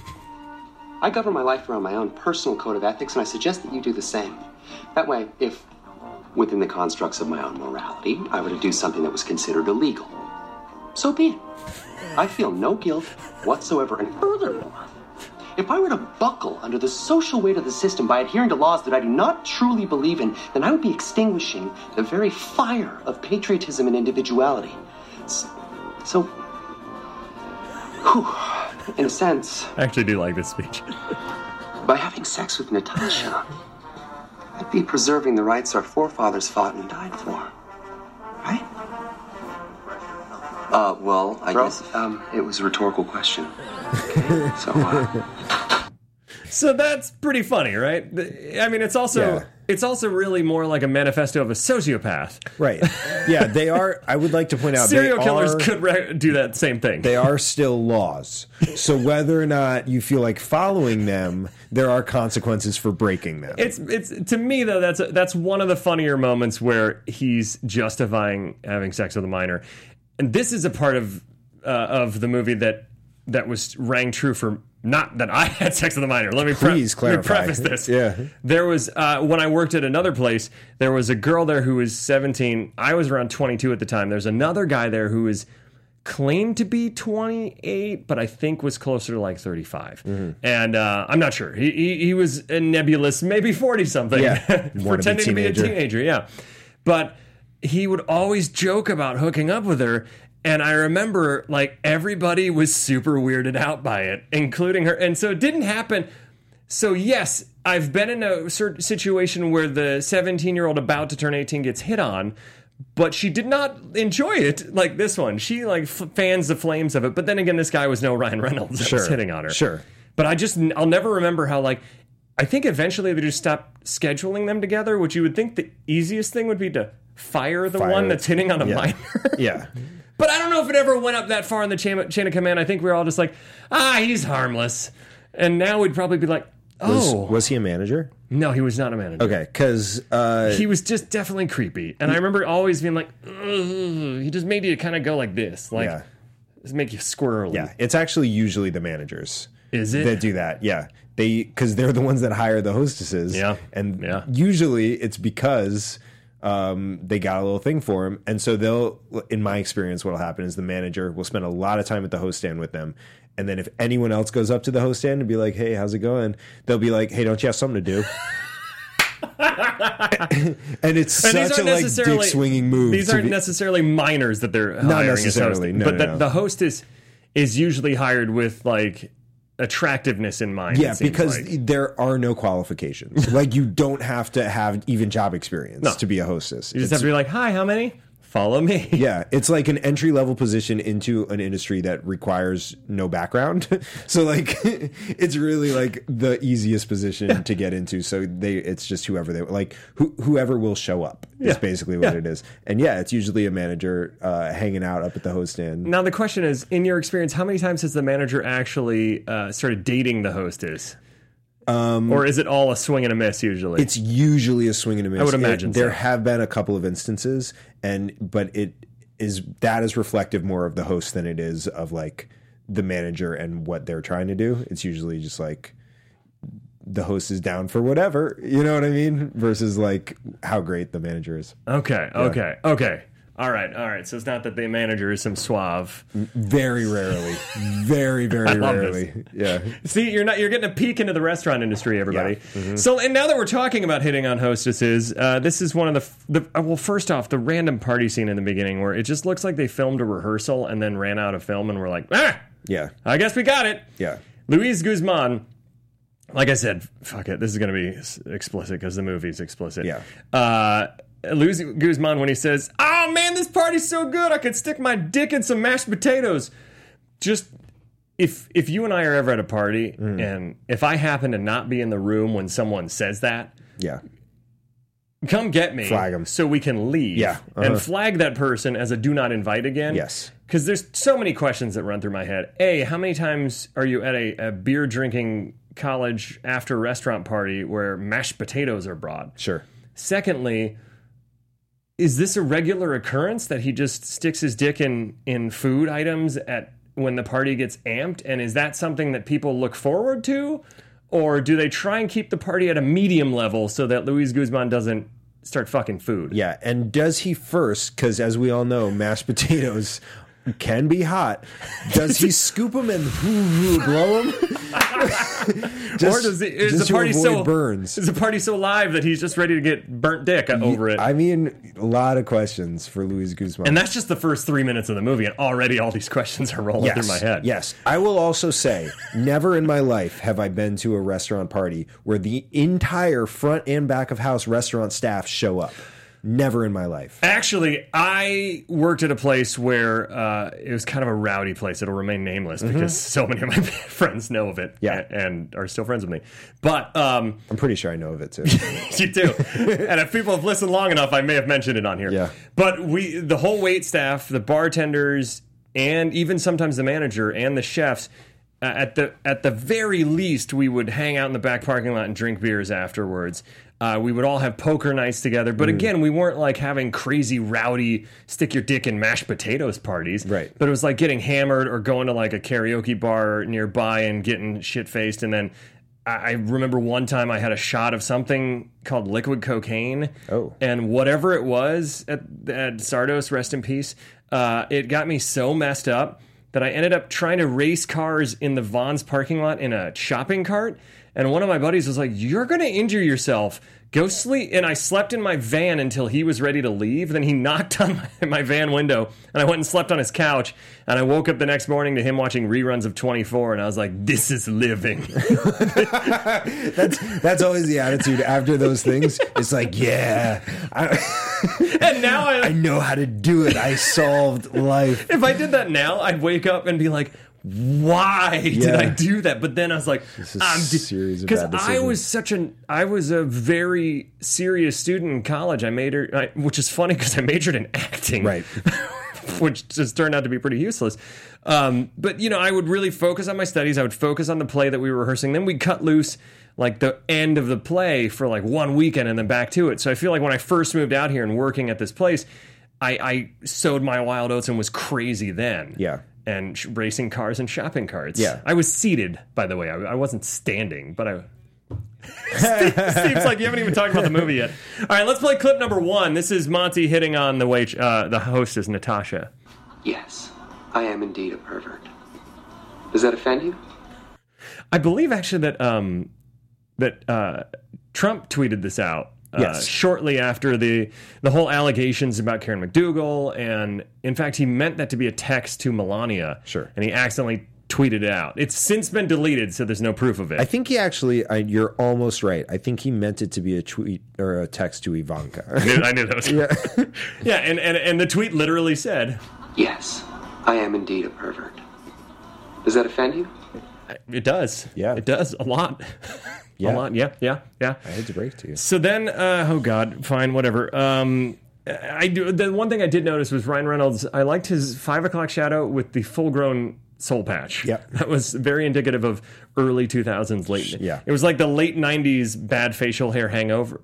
Speaker 5: I govern my life around my own personal code of ethics, and I suggest that you do the same. That way, if, within the constructs of my own morality, I were to do something that was considered illegal, so be it. I feel no guilt whatsoever, and furthermore, if I were to buckle under the social weight of the system by adhering to laws that I do not truly believe in, then I would be extinguishing the very fire of patriotism and individuality. So, whew, in a sense,
Speaker 1: I actually do like this speech.
Speaker 5: by having sex with Natasha, I'd be preserving the rights our forefathers fought and died for. Right? Well, I guess, it was a rhetorical question. Okay,
Speaker 1: So that's pretty funny, right? I mean, it's also really more like a manifesto of a sociopath.
Speaker 3: Right. Yeah, they are. I would like to point out
Speaker 1: Serial killers could do that same thing.
Speaker 3: They are still laws. So whether or not you feel like following them, there are consequences for breaking them.
Speaker 1: It's to me though that's one of the funnier moments where he's justifying having sex with a minor, and this is a part of the movie that rang true for. Not that I had sex with a minor. Let me preface this.
Speaker 3: Yeah.
Speaker 1: There was, when I worked at another place, there was a girl there who was 17. I was around 22 at the time. There's another guy there who was claimed to be 28, but I think was closer to like 35. Mm-hmm. And I'm not sure. He was a nebulous, maybe 40-something.
Speaker 3: Yeah.
Speaker 1: Pretending to be a teenager, yeah. But he would always joke about hooking up with her. And I remember, like, everybody was super weirded out by it, including her. And so it didn't happen. So, yes, I've been in a situation where the 17-year-old about to turn 18 gets hit on, but she did not enjoy it like this one. She, like, fans the flames of it. But then again, this guy was no Ryan Reynolds that was hitting on her.
Speaker 3: Sure.
Speaker 1: But I'll never remember how, like, I think eventually they just stopped scheduling them together, which you would think the easiest thing would be to fire the one that's hitting on a minor.
Speaker 3: Yeah.
Speaker 1: But I don't know if it ever went up that far in the chain of command. I think we were all just like, he's harmless. And now we'd probably be like,
Speaker 3: Was he a manager?
Speaker 1: No, he was not a manager.
Speaker 3: Okay, because...
Speaker 1: he was just definitely creepy. And I remember always being like, ugh. He just made you kind of go like this. Like, just make you squirrely.
Speaker 3: Yeah, it's actually usually the managers.
Speaker 1: Is it?
Speaker 3: That do that, yeah. Because they're the ones that hire the hostesses.
Speaker 1: Yeah.
Speaker 3: And usually it's because... they got a little thing for him, and so they'll, in my experience, what'll happen is the manager will spend a lot of time at the host stand with them, and then if anyone else goes up to the host stand and be like, hey, how's it going? They'll be like, hey, don't you have something to do? And it's such a like dick swinging move.
Speaker 1: These aren't necessarily minors that they're hiring.
Speaker 3: Not necessarily,
Speaker 1: but the host is usually hired with like attractiveness in mind.
Speaker 3: Yeah,
Speaker 1: it seems
Speaker 3: because
Speaker 1: like.
Speaker 3: there are no qualifications. Like, you don't have to have even job experience to be a hostess.
Speaker 1: You just have to be like, hi, how many? Follow me.
Speaker 3: Yeah, it's like an entry-level position into an industry that requires no background. So, like, it's really, like, the easiest position to get into. So it's just whoever whoever will show up is basically what it is. And, yeah, it's usually a manager hanging out up at the host stand.
Speaker 1: Now, the question is, in your experience, how many times has the manager actually started dating the hostess? Or is it all a swing and a miss usually?
Speaker 3: It's usually a swing and a miss.
Speaker 1: I would imagine
Speaker 3: there
Speaker 1: so.
Speaker 3: have been a couple of instances, but that is reflective more of the host than it is of like the manager and what they're trying to do. It's usually just like the host is down for whatever, you know what I mean? Versus like how great the manager is.
Speaker 1: Okay. All right. So it's not that the manager is some suave.
Speaker 3: Very rarely. Very, very rarely. Yeah.
Speaker 1: See, you're getting a peek into the restaurant industry, everybody.
Speaker 3: Yeah. Mm-hmm.
Speaker 1: So, and now that we're talking about hitting on hostesses, this is one of well, first off, the random party scene in the beginning where it just looks like they filmed a rehearsal and then ran out of film and we're like,
Speaker 3: yeah,
Speaker 1: I guess we got it.
Speaker 3: Yeah.
Speaker 1: Luis Guzman, like I said, fuck it, this is going to be explicit because the movie's explicit.
Speaker 3: Yeah.
Speaker 1: Luis Guzman, when he says, "Oh man, this party's so good, I could stick my dick in some mashed potatoes." Just if you and I are ever at a party, and if I happen to not be in the room when someone says that,
Speaker 3: yeah,
Speaker 1: come get me,
Speaker 3: flag 'em.
Speaker 1: so we can leave, and flag that person as a do not invite again.
Speaker 3: Yes,
Speaker 1: because there's so many questions that run through my head. A, how many times are you at a beer drinking college after restaurant party where mashed potatoes are brought?
Speaker 3: Sure.
Speaker 1: Secondly, is this a regular occurrence that he just sticks his dick in food items when the party gets amped? And is that something that people look forward to? Or do they try and keep the party at a medium level so that Luis Guzman doesn't start fucking food?
Speaker 3: Yeah, and does he first, because as we all know, mashed potatoes can be hot, does he scoop them and blow them?
Speaker 1: Or is the party so
Speaker 3: burns?
Speaker 1: Is the party so live that he's just ready to get burnt dick over it?
Speaker 3: I mean, a lot of questions for Luis Guzman.
Speaker 1: And that's just the first 3 minutes of the movie, and already all these questions are rolling through my head.
Speaker 3: Yes. I will also say, never in my life have I been to a restaurant party where the entire front and back of house restaurant staff show up. Never in my life.
Speaker 1: Actually, I worked at a place where it was kind of a rowdy place. It'll remain nameless because so many of my friends know of it and are still friends with me. But
Speaker 3: I'm pretty sure I know of it, too.
Speaker 1: You do. And if people have listened long enough, I may have mentioned it on here.
Speaker 3: Yeah.
Speaker 1: But the whole wait staff, the bartenders, and even sometimes the manager and the chefs, at the very least, we would hang out in the back parking lot and drink beers afterwards. We would all have poker nights together. But again, we weren't like having crazy, rowdy, stick your dick in mashed potatoes parties.
Speaker 3: Right.
Speaker 1: But it was like getting hammered or going to like a karaoke bar nearby and getting shit-faced. And then I remember one time I had a shot of something called liquid cocaine.
Speaker 3: Oh.
Speaker 1: And whatever it was at Sardos, rest in peace, it got me so messed up that I ended up trying to race cars in the Vons parking lot in a shopping cart. And one of my buddies was like, "You're going to injure yourself. Go sleep." And I slept in my van until he was ready to leave. Then he knocked on my van window, and I went and slept on his couch. And I woke up the next morning to him watching reruns of 24, and I was like, "This is living."
Speaker 3: That's always the attitude after those things. It's like, yeah.
Speaker 1: And now I
Speaker 3: know how to do it. I solved life.
Speaker 1: If I did that now, I'd wake up and be like, why did I do that? But then I was like,
Speaker 3: series of bad decisions.
Speaker 1: I was a very serious student in college. Which is funny because I majored in acting,
Speaker 3: right?
Speaker 1: Which just turned out to be pretty useless. But I would really focus on my studies. I would focus on the play that we were rehearsing. Then we'd cut loose like the end of the play for like one weekend and then back to it. So I feel like when I first moved out here and working at this place, I sowed my wild oats and was crazy then.
Speaker 3: Yeah.
Speaker 1: And racing cars and shopping carts.
Speaker 3: Yeah.
Speaker 1: I was seated, by the way. I wasn't standing, but seems like you haven't even talked about the movie yet. All right, let's play clip number 1. This is Monty hitting on the hostess, Natasha.
Speaker 5: Yes, I am indeed a pervert. Does that offend you?
Speaker 1: I believe actually that Trump tweeted this out.
Speaker 3: Yes.
Speaker 1: Shortly after the whole allegations about Karen McDougal, and in fact he meant that to be a text to Melania.
Speaker 3: Sure.
Speaker 1: And he accidentally tweeted it out. It's since been deleted, so there's no proof of it.
Speaker 3: I think he actually, you're almost right. I think he meant it to be a tweet or a text to Ivanka.
Speaker 1: I knew that was yeah, and the tweet literally said,
Speaker 5: Yes, I am indeed a pervert. Does that offend you?
Speaker 1: it does.
Speaker 3: Yeah.
Speaker 1: It does. A lot.
Speaker 3: Yeah.
Speaker 1: A lot. Yeah.
Speaker 3: I hate to break it to you.
Speaker 1: So then, oh God, fine, whatever. The one thing I did notice was Ryan Reynolds. I liked his 5 o'clock shadow with the full-grown soul patch.
Speaker 3: Yeah.
Speaker 1: That was very indicative of early 2000s, late.
Speaker 3: Yeah.
Speaker 1: It was like the late 90s bad facial hair hangover,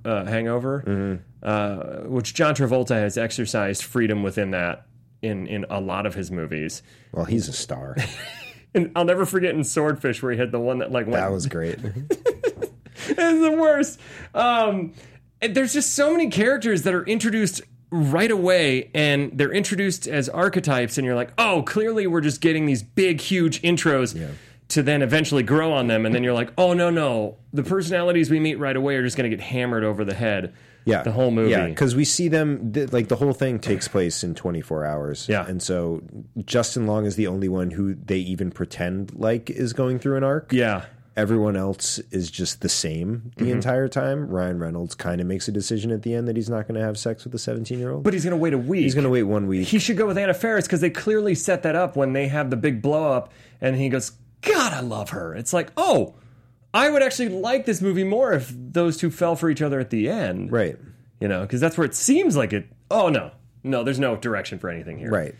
Speaker 1: which John Travolta has exercised freedom within that in a lot of his movies.
Speaker 3: Well, he's a star.
Speaker 1: And I'll never forget in Swordfish where he had the one that like went.
Speaker 3: That was great.
Speaker 1: It's the worst. And there's just so many characters that are introduced right away, and they're introduced as archetypes, and you're like, oh, clearly we're just getting these big, huge intros to then eventually grow on them, and then you're like, oh, no. The personalities we meet right away are just going to get hammered over the head.
Speaker 3: Yeah.
Speaker 1: The whole movie.
Speaker 3: Yeah, because we see them, like, the whole thing takes place in 24 hours.
Speaker 1: Yeah.
Speaker 3: And so Justin Long is the only one who they even pretend like is going through an arc.
Speaker 1: Yeah.
Speaker 3: Everyone else is just the same the entire time. Ryan Reynolds kind of makes a decision at the end that he's not going to have sex with a 17-year-old.
Speaker 1: But he's going to wait a week.
Speaker 3: He's going to wait 1 week.
Speaker 1: He should go with Anna Faris because they clearly set that up when they have the big blow up, and he goes, God, I love her. It's like, oh, I would actually like this movie more if those two fell for each other at the end.
Speaker 3: Right.
Speaker 1: You know, because that's where it seems like it. Oh, no, there's no direction for anything here.
Speaker 3: Right.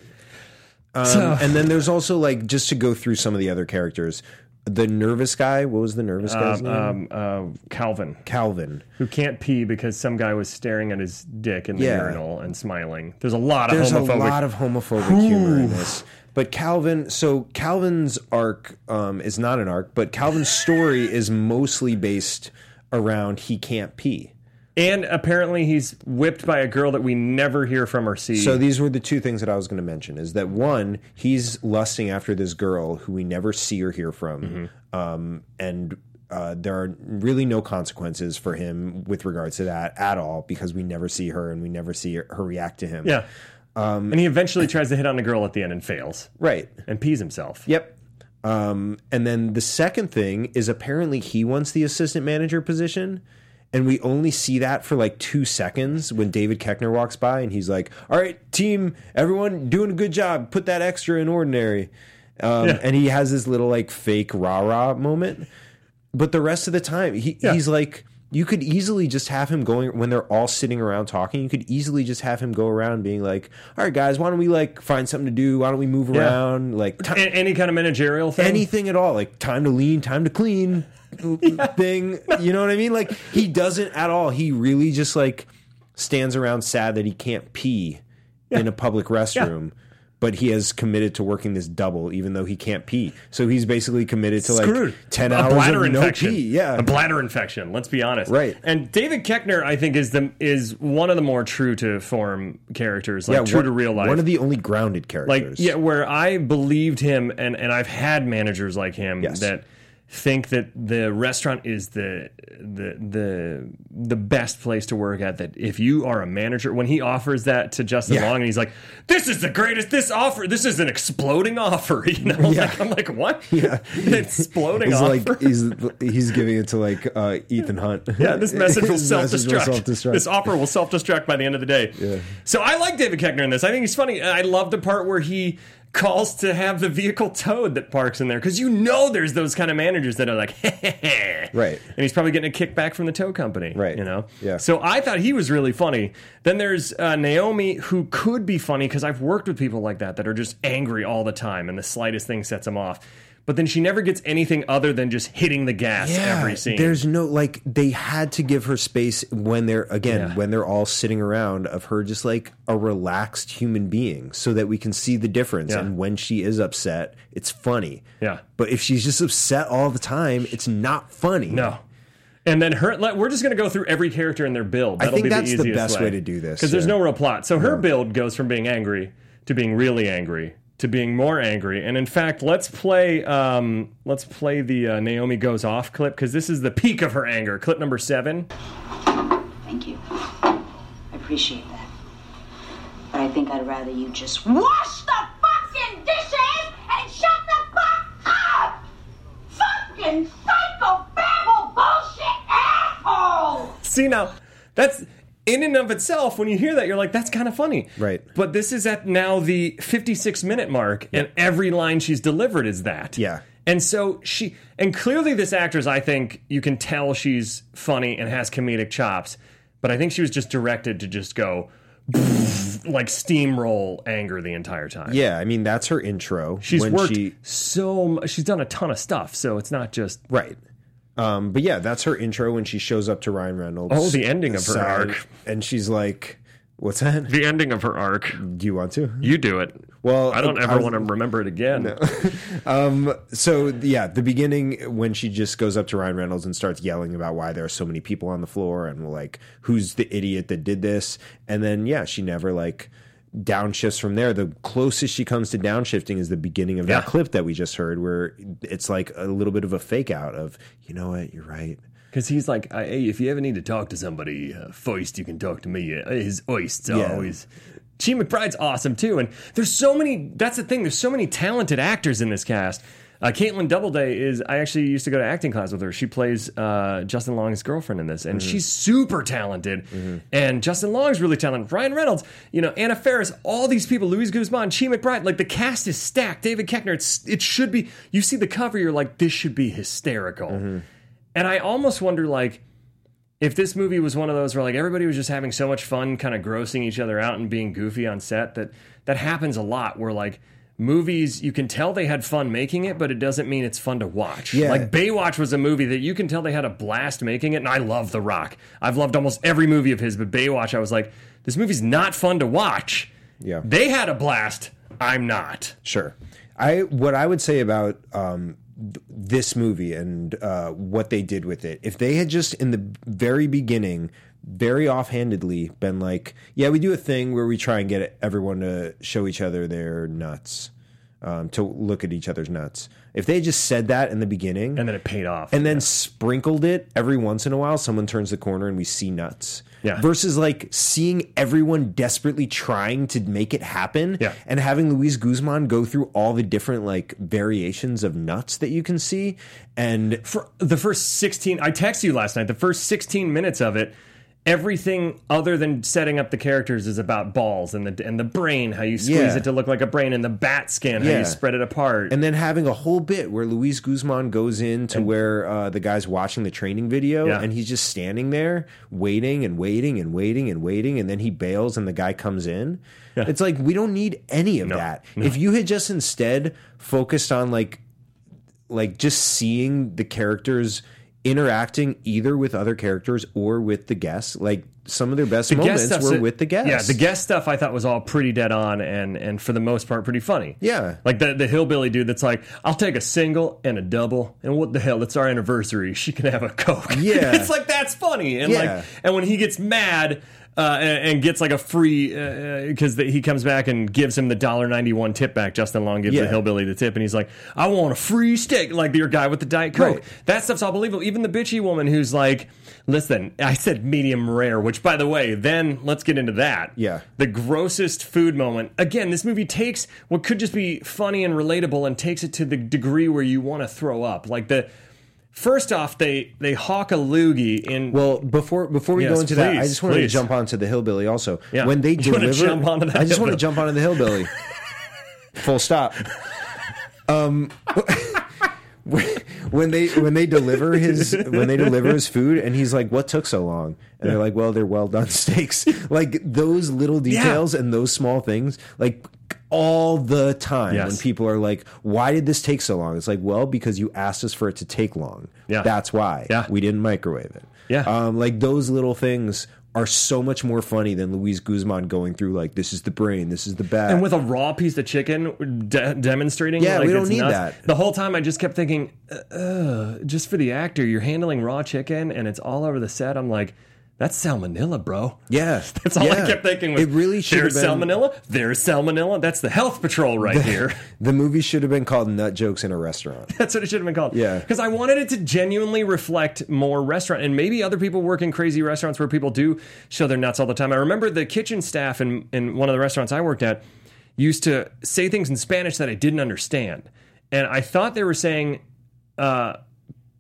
Speaker 3: And then there's also, like, just to go through some of the other characters, the nervous guy, what was the nervous guy's name? Calvin.
Speaker 1: Who can't pee because some guy was staring at his dick in the urinal and smiling. There's a lot of
Speaker 3: There's
Speaker 1: homophobic.
Speaker 3: a lot of homophobic humor in this. But Calvin's arc is not an arc, but Calvin's story is mostly based around he can't pee.
Speaker 1: And apparently he's whipped by a girl that we never hear from or see.
Speaker 3: So these were the two things that I was going to mention, is that one, he's lusting after this girl who we never see or hear from. And there are really no consequences for him with regards to that at all, because we never see her and we never see her react to him.
Speaker 1: Yeah. And he eventually tries to hit on a girl at the end and fails.
Speaker 3: Right.
Speaker 1: And pees himself.
Speaker 3: Yep. And then the second thing is apparently he wants the assistant manager position. And we only see that for like 2 seconds when David Koechner walks by and he's like, all right, team, everyone doing a good job. Put that extra in ordinary. And he has this little like fake rah-rah moment. But the rest of the time, he's like, you could easily just have him going, when they're all sitting around talking, you could easily just have him go around being like, all right, guys, why don't we like find something to do? Why don't we move around? Like
Speaker 1: any kind of managerial thing?
Speaker 3: Anything at all. Like time to lean, time to clean. Thing, you know what I mean? Like he doesn't at all. He really just like stands around sad that he can't pee in a public restroom, but he has committed to working this double even though he can't pee. So he's basically committed to like 10 hours
Speaker 1: bladder
Speaker 3: of
Speaker 1: infection.
Speaker 3: no pee. Yeah,
Speaker 1: a bladder infection. Let's be honest.
Speaker 3: Right.
Speaker 1: And David Koechner, I think, is one of the more true to form characters, like true to real life.
Speaker 3: One of the only grounded characters.
Speaker 1: Like where I believed him, and I've had managers like him that think that the restaurant is the best place to work at, that if you are a manager, when he offers that to Justin Long and he's like, this is the greatest, this is an exploding offer, you know? Like, I'm like, what?
Speaker 3: Yeah.
Speaker 1: Exploding offer?
Speaker 3: Like, he's giving it to like Ethan Hunt.
Speaker 1: Yeah, this message will self-destruct. This offer will self-destruct by the end of the day.
Speaker 3: Yeah.
Speaker 1: So I like David Koechner in this. I think he's funny. I love the part where he calls to have the vehicle towed that parks in there, because there's those kind of managers that are like,
Speaker 3: right,
Speaker 1: and he's probably getting a kickback from the tow company,
Speaker 3: right?
Speaker 1: You know,
Speaker 3: yeah.
Speaker 1: So I thought he was really funny. Then there's Naomi, who could be funny because I've worked with people like that are just angry all the time, and the slightest thing sets them off. But then she never gets anything other than just hitting the gas every scene.
Speaker 3: There's no, like, they had to give her space when they're all sitting around, of her just like a relaxed human being, so that we can see the difference. And when she is upset, it's funny.
Speaker 1: Yeah.
Speaker 3: But if she's just upset all the time, it's not funny.
Speaker 1: No. And then we're just going to go through every character in their build. That'll
Speaker 3: I think
Speaker 1: be
Speaker 3: that's
Speaker 1: the
Speaker 3: the best way to do this.
Speaker 1: Because there's no real plot. So her build goes from being angry to being really angry to being more angry. And in fact, let's play the Naomi Goes Off clip, because this is the peak of her anger. Clip number 7.
Speaker 6: Thank you. I appreciate that. But I think I'd rather you just wash the fucking dishes and shut the fuck up!
Speaker 7: fucking psychobabble bullshit asshole!
Speaker 1: See, now, that's... in and of itself, when you hear that, you're like, that's kind of funny.
Speaker 3: Right.
Speaker 1: But this is at now the 56-minute mark, and every line she's delivered is that.
Speaker 3: Yeah.
Speaker 1: And so and clearly this actress, I think, you can tell she's funny and has comedic chops, but I think she was just directed to just go, like steamroll anger the entire time.
Speaker 3: Yeah, I mean, that's her intro.
Speaker 1: She's
Speaker 3: when
Speaker 1: worked she's done a ton of stuff, so it's not just...
Speaker 3: Right. But yeah, that's her intro when she shows up to Ryan Reynolds.
Speaker 1: Oh, the ending of her arc.
Speaker 3: And she's like, what's that?
Speaker 1: The ending of her arc.
Speaker 3: Do you want to?
Speaker 1: You do it.
Speaker 3: Well,
Speaker 1: I don't ever want to remember it again.
Speaker 3: No. So yeah, the beginning when she just goes up to Ryan Reynolds and starts yelling about why there are so many people on the floor and like, who's the idiot that did this? And then, yeah, she never like... downshifts from there. The closest she comes to downshifting is the beginning of that clip that we just heard, where it's like a little bit of a fake out of, you know what, you're right.
Speaker 1: Because he's like, hey, if you ever need to talk to somebody first, you can talk to me. His oists always. Chi McBride's awesome too, and there's so many. That's the thing. There's so many talented actors in this cast. Caitlin Doubleday is. I actually used to go to acting class with her. She plays Justin Long's girlfriend in this, and she's super talented. And Justin Long's really talented. Ryan Reynolds, Anna Faris, all these people, Luis Guzman, Chi McBride. Like the cast is stacked. David Koechner. It should be. You see the cover, you're like, this should be hysterical. And I almost wonder, like, if this movie was one of those where like everybody was just having so much fun, kind of grossing each other out and being goofy on set. That happens a lot. Where like. Movies, you can tell they had fun making it, but it doesn't mean it's fun to watch.
Speaker 3: Yeah.
Speaker 1: Like Baywatch was a movie that you can tell they had a blast making it, and I love The Rock. I've loved almost every movie of his, but Baywatch, I was like, this movie's not fun to watch.
Speaker 3: Yeah.
Speaker 1: They had a blast. I'm not.
Speaker 3: Sure. What I would say about this movie and what they did with it, if they had just in the very beginning very offhandedly been like, yeah, we do a thing where we try and get everyone to show each other their nuts, to look at each other's nuts. If they just said that in the beginning
Speaker 1: and then it paid off
Speaker 3: and then sprinkled it every once in a while, someone turns the corner and we see nuts.
Speaker 1: Yeah.
Speaker 3: Versus like seeing everyone desperately trying to make it happen,
Speaker 1: yeah.
Speaker 3: and having Luis Guzman go through all the different like variations of nuts that you can see. And
Speaker 1: for the first 16, I texted you last night, the first 16 minutes of it, everything other than setting up the characters is about balls and the brain, how you squeeze it to look like a brain, and the bat skin, how you spread it apart.
Speaker 3: And then having a whole bit where Luis Guzman goes in to where the guy's watching the training video, and he's just standing there waiting and waiting and waiting and waiting, and then he bails and the guy comes in. Yeah. It's like, we don't need any of that. No. If you had just instead focused on like just seeing the characters interacting either with other characters or with the guests. Like some of their best moments were with the guests.
Speaker 1: Yeah, the guest stuff I thought was all pretty dead on and for the most part pretty funny.
Speaker 3: Yeah.
Speaker 1: Like the hillbilly dude that's like, I'll take a single and a double, and what the hell, it's our anniversary. She can have a Coke.
Speaker 3: Yeah.
Speaker 1: It's like, that's funny. And like, and when he gets mad and gets like a free, because he comes back and gives him the $1.91 tip back. Justin Long gives the hillbilly the tip, and he's like, I want a free steak, like your guy with the Diet Coke. Right. That stuff's all believable. Even the bitchy woman who's like, listen, I said medium rare, which by the way, then let's get into that.
Speaker 3: Yeah.
Speaker 1: The grossest food moment. Again, this movie takes what could just be funny and relatable and takes it to the degree where you want to throw up. Like first off, they hawk a loogie in.
Speaker 3: Well, before we go into that, I just wanted to jump onto the hillbilly also.
Speaker 1: Yeah.
Speaker 3: When they deliver,
Speaker 1: I just
Speaker 3: want to jump onto the hillbilly. Full stop. When they deliver his food, and he's like, "What took so long?" And they're like, "Well, they're well done steaks." Like those little details and those small things, like. All the time when people are like, why did this take so long? It's like, well, because you asked us for it to take long. Yeah. That's why. Yeah. We didn't microwave it. Yeah. Like those little things are so much more funny than Luis Guzman going through like, this is the brain, this is the bat.
Speaker 1: And with a raw piece of chicken demonstrating.
Speaker 3: Yeah,
Speaker 1: like,
Speaker 3: we don't need that.
Speaker 1: The whole time I just kept thinking, just for the actor, you're handling raw chicken and it's all over the set. I'm like, that's salmonella, bro.
Speaker 3: Yeah.
Speaker 1: That's all I kept thinking.
Speaker 3: It really should have been.
Speaker 1: Salmonella? There's salmonella. That's the health patrol here.
Speaker 3: The movie should have been called Nut Jokes in a Restaurant.
Speaker 1: That's what it should have been called.
Speaker 3: Yeah.
Speaker 1: Because I wanted it to genuinely reflect more restaurant. And maybe other people work in crazy restaurants where people do show their nuts all the time. I remember the kitchen staff in one of the restaurants I worked at used to say things in Spanish that I didn't understand. And I thought they were saying...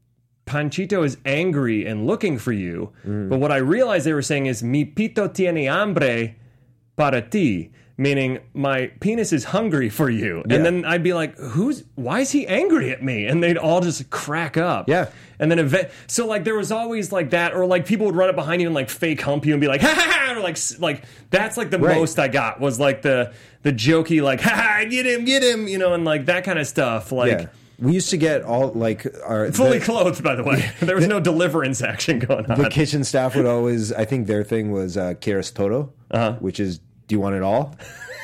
Speaker 1: Panchito is angry and looking for you. But what I realized they were saying is, mi pito tiene hambre para ti, meaning my penis is hungry for you.
Speaker 3: Yeah.
Speaker 1: And then I'd be like, why is he angry at me? And they'd all just crack up.
Speaker 3: Yeah.
Speaker 1: And then so like there was always like that, or like people would run up behind you and like fake hump you and be like, ha ha ha, or like that's like the most I got was like the jokey like, ha ha, get him, you know, and like that kind of stuff. Like,
Speaker 3: Yeah. We used to get all like our
Speaker 1: fully clothed, by the way. There was no deliverance action going on.
Speaker 3: The kitchen staff would always, I think their thing was "Quieres todo," which is, "Do you want it all?"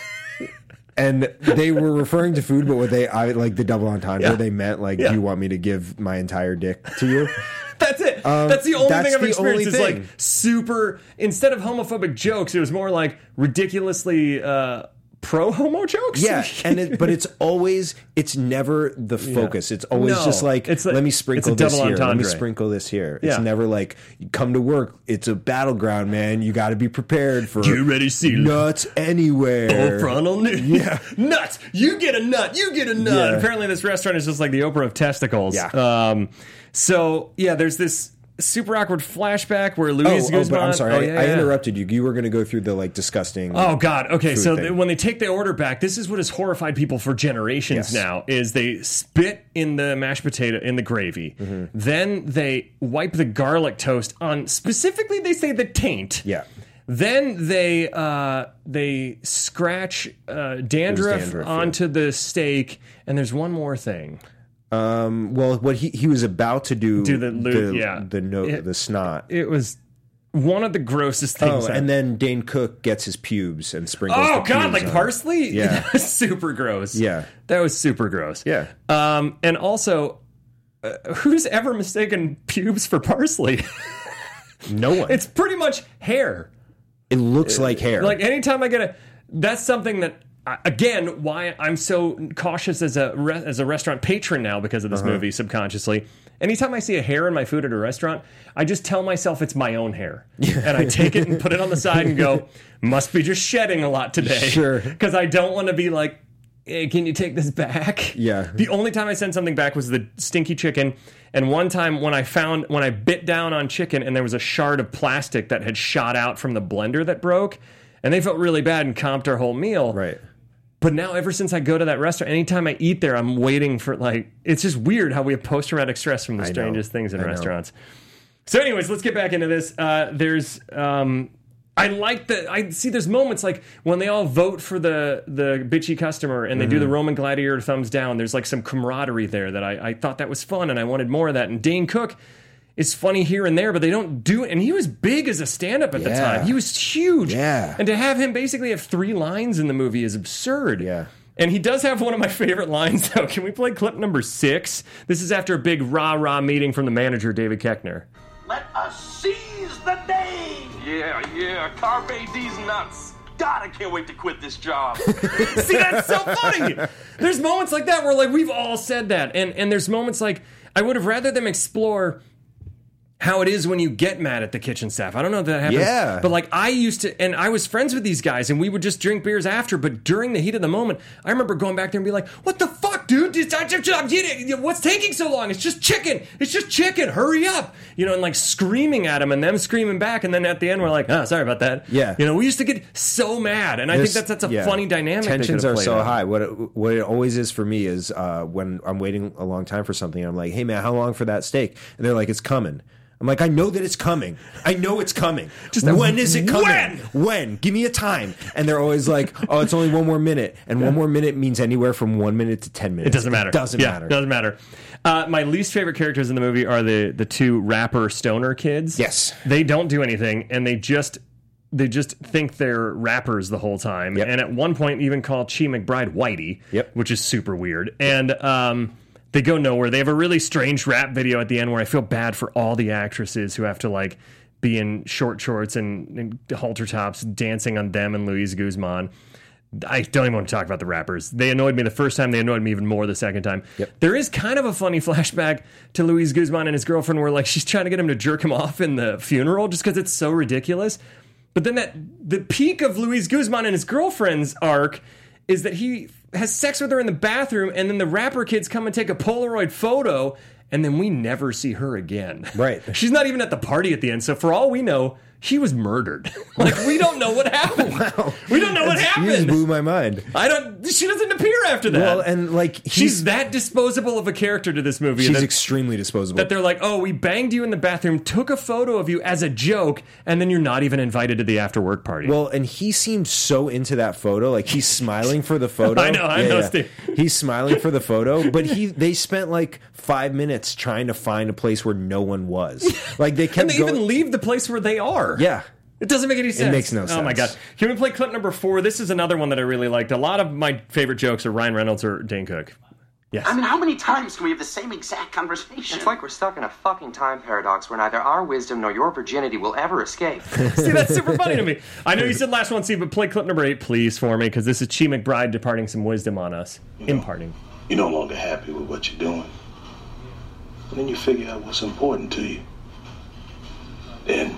Speaker 3: And they were referring to food, but what like the double entendre, they meant like, "Do you want me to give my entire dick to you?"
Speaker 1: That's it. That's the only thing I've
Speaker 3: the only
Speaker 1: experienced. Is like super. Instead of homophobic jokes, it was more like ridiculously pro-homo jokes.
Speaker 3: Yeah, but it's never the focus. It's always just like, let me sprinkle this here.
Speaker 1: Entendre.
Speaker 3: Let me sprinkle this here. It's
Speaker 1: Yeah.
Speaker 3: never like, you come to work. It's a battleground, man. You got to be prepared for
Speaker 1: Get ready to see
Speaker 3: nuts anywhere.
Speaker 1: frontal news.
Speaker 3: Yeah.
Speaker 1: Nuts. You get a nut. You get a nut.
Speaker 3: Yeah.
Speaker 1: Apparently, this restaurant is just like the Oprah of testicles.
Speaker 3: Yeah.
Speaker 1: So yeah, there's this super awkward flashback where Luis Guzman.
Speaker 3: But I'm sorry,
Speaker 1: yeah,
Speaker 3: I interrupted you. You were going to go through the like disgusting.
Speaker 1: Oh God. Okay.
Speaker 3: food
Speaker 1: So
Speaker 3: thing.
Speaker 1: when they take the order back, this is what has horrified people for generations
Speaker 3: Yes.
Speaker 1: now. Is they spit in the mashed potato in the gravy,
Speaker 3: Mm-hmm.
Speaker 1: then they wipe the garlic toast on. Specifically, they say the taint.
Speaker 3: Yeah.
Speaker 1: Then they scratch dandruff
Speaker 3: dandruff, yeah.
Speaker 1: onto the steak, and there's one more thing.
Speaker 3: Well, what he was about to do
Speaker 1: the
Speaker 3: the snot.
Speaker 1: It was one of the grossest things.
Speaker 3: And then Dane Cook gets his pubes and sprinkles.
Speaker 1: Oh
Speaker 3: the
Speaker 1: God,
Speaker 3: pubes
Speaker 1: like
Speaker 3: on it.
Speaker 1: parsley?
Speaker 3: Yeah.
Speaker 1: That was super gross.
Speaker 3: Yeah.
Speaker 1: That was super gross.
Speaker 3: Yeah.
Speaker 1: And also, who's ever mistaken pubes for parsley?
Speaker 3: No one.
Speaker 1: It's pretty much hair.
Speaker 3: It looks like hair.
Speaker 1: Like anytime I get that's something that, again, why I'm so cautious as a restaurant patron now because of this movie subconsciously. Anytime I see a hair in my food at a restaurant, I just tell myself it's my own hair. And I take it and put it on the side and go, must be just shedding a lot today.
Speaker 3: Sure.
Speaker 1: Because I don't want to be like, hey, can you take this back?
Speaker 3: Yeah.
Speaker 1: The only time I sent something back was the stinky chicken. And one time when I bit down on chicken and there was a shard of plastic that had shot out from the blender that broke, and they felt really bad and comped our whole meal.
Speaker 3: right.
Speaker 1: But now, ever since I go to that restaurant, anytime I eat there, I'm waiting for, like, it's just weird how we have post-traumatic stress from the strangest things in restaurants. So anyways, let's get back into this. There's moments like when they all vote for the bitchy customer and they do the Roman gladiator thumbs down. There's like some camaraderie there that I thought that was fun and I wanted more of that. And Dane Cook is funny here and there, but they don't do it. And he was big as a stand-up at the time. He was huge.
Speaker 3: Yeah.
Speaker 1: And to have him basically have 3 lines in the movie is absurd.
Speaker 3: Yeah.
Speaker 1: And he does have one of my favorite lines, though. Can we play clip number 6? This is after a big rah-rah meeting from the manager, David Koechner.
Speaker 8: Let us seize the day! Yeah, carpe these nuts. God, I can't wait to quit this job.
Speaker 1: See, that's so funny. There's moments like that where, like, we've all said that. And there's moments like, I would have rather them explore how it is when you get mad at the kitchen staff. I don't know if that happens.
Speaker 3: Yeah.
Speaker 1: But like I used to, and I was friends with these guys and we would just drink beers after, but during the heat of the moment, I remember going back there and be like, what the fuck, dude? What's taking so long? It's just chicken. It's just chicken. Hurry up. You know, and like screaming at them and them screaming back. And then at the end, we're like, oh, sorry about that.
Speaker 3: Yeah.
Speaker 1: You know, we used to get so mad. And I think that's a funny dynamic.
Speaker 3: Tensions
Speaker 1: they
Speaker 3: are
Speaker 1: played
Speaker 3: so
Speaker 1: out.
Speaker 3: high. What it always is for me is when I'm waiting a long time for something, I'm like, hey man, how long for that steak? And they're like, it's coming. I'm like, I know that it's coming. I know it's coming. When is it coming? When? Give me a time. And they're always like, oh, it's only 1 more minute. And 1 more minute means anywhere from 1 minute to 10 minutes.
Speaker 1: It doesn't matter.
Speaker 3: Doesn't matter.
Speaker 1: Doesn't matter. My least favorite characters in the movie are the 2 rapper stoner kids.
Speaker 3: Yes.
Speaker 1: They don't do anything, and they just think they're rappers the whole time.
Speaker 3: Yep.
Speaker 1: And at one point even call Chi McBride Whitey,
Speaker 3: Yep.
Speaker 1: which is super weird. And they go nowhere. They have a really strange rap video at the end where I feel bad for all the actresses who have to like be in short shorts and halter tops dancing on them and Luis Guzman. I don't even want to talk about the rappers. They annoyed me the first time. They annoyed me even more the second time.
Speaker 3: Yep.
Speaker 1: There is kind of a funny flashback to Luis Guzman and his girlfriend where like she's trying to get him to jerk him off in the funeral just because it's so ridiculous. But then the peak of Luis Guzman and his girlfriend's arc is that he has sex with her in the bathroom and then the rapper kids come and take a Polaroid photo and then we never see her again.
Speaker 3: Right.
Speaker 1: She's not even at the party at the end. So for all we know, she was murdered. Like, we don't know what happened.
Speaker 3: Wow.
Speaker 1: We don't know what
Speaker 3: You just
Speaker 1: happened.
Speaker 3: blew my mind.
Speaker 1: She doesn't appear after that.
Speaker 3: Well, and like
Speaker 1: she's that disposable of a character to this movie.
Speaker 3: She's extremely disposable.
Speaker 1: That they're like, oh, we banged you in the bathroom, took a photo of you as a joke, and then you're not even invited to the after work party.
Speaker 3: Well, and he seemed so into that photo, like he's smiling for the photo.
Speaker 1: I know, Steve.
Speaker 3: He's smiling for the photo, but they spent like 5 minutes trying to find a place where no one was. Like they kept
Speaker 1: and they even leave the place where they are.
Speaker 3: Yeah.
Speaker 1: It doesn't make any sense.
Speaker 3: It makes no sense.
Speaker 1: Oh my god. Can we play clip number 4? This is another one that I really liked. A lot of my favorite jokes are Ryan Reynolds or Dane Cook. Yes.
Speaker 5: I mean, how many times can we have the same exact conversation?
Speaker 9: It's like we're stuck in a fucking time paradox where neither our wisdom nor your virginity will ever escape.
Speaker 1: See, that's super funny to me. I know you said last one, Steve, but play clip number 8, please, for me, because this is Chi McBride departing some wisdom on us. Imparting.
Speaker 10: You're no longer happy with what you're doing. And then you figure out what's important to you. Then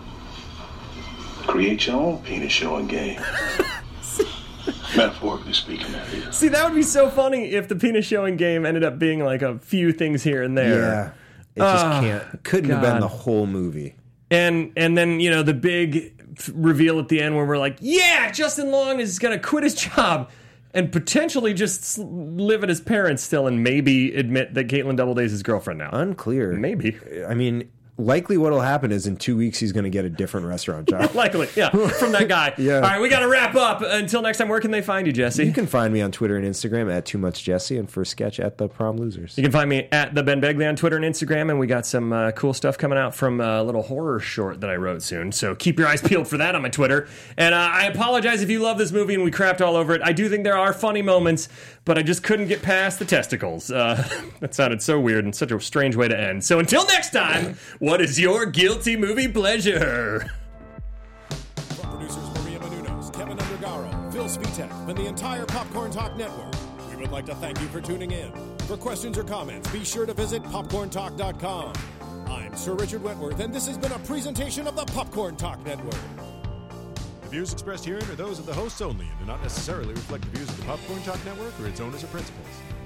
Speaker 10: create your own penis showing game. Metaphorically speaking, that is.
Speaker 1: See, that would be so funny if the penis showing game ended up being like a few things here and there.
Speaker 3: Yeah. It just couldn't have been the whole movie.
Speaker 1: And then, you know, the big reveal at the end where we're like, yeah, Justin Long is going to quit his job and potentially just live at his parents still and maybe admit that Caitlin Doubleday is his girlfriend now.
Speaker 3: Unclear.
Speaker 1: Maybe.
Speaker 3: I mean, likely what'll happen is in 2 weeks he's going to get a different restaurant job.
Speaker 1: Likely, yeah, from that guy.
Speaker 3: Yeah.
Speaker 1: All right, we got to wrap up. Until next time, where can they find you, Jesse?
Speaker 3: You can find me on Twitter and Instagram at TooMuchJesse and for Sketch at The Prom Losers.
Speaker 1: You can find me at the Ben Begley on Twitter and Instagram, and we got some cool stuff coming out from a little horror short that I wrote soon. So keep your eyes peeled for that on my Twitter. And I apologize if you love this movie and we crapped all over it. I do think there are funny moments, but I just couldn't get past the testicles. That sounded so weird and such a strange way to end. So until next time, what is your guilty movie pleasure?
Speaker 2: From producers Maria Menounos, Kevin Undergaro, Phil Svitek, and the entire Popcorn Talk Network, we would like to thank you for tuning in. For questions or comments, be sure to visit popcorntalk.com. I'm Sir Richard Wentworth, and this has been a presentation of the Popcorn Talk Network.
Speaker 11: The views expressed herein are those of the hosts only and do not necessarily reflect the views of the Popcorn Talk Network or its owners or principals.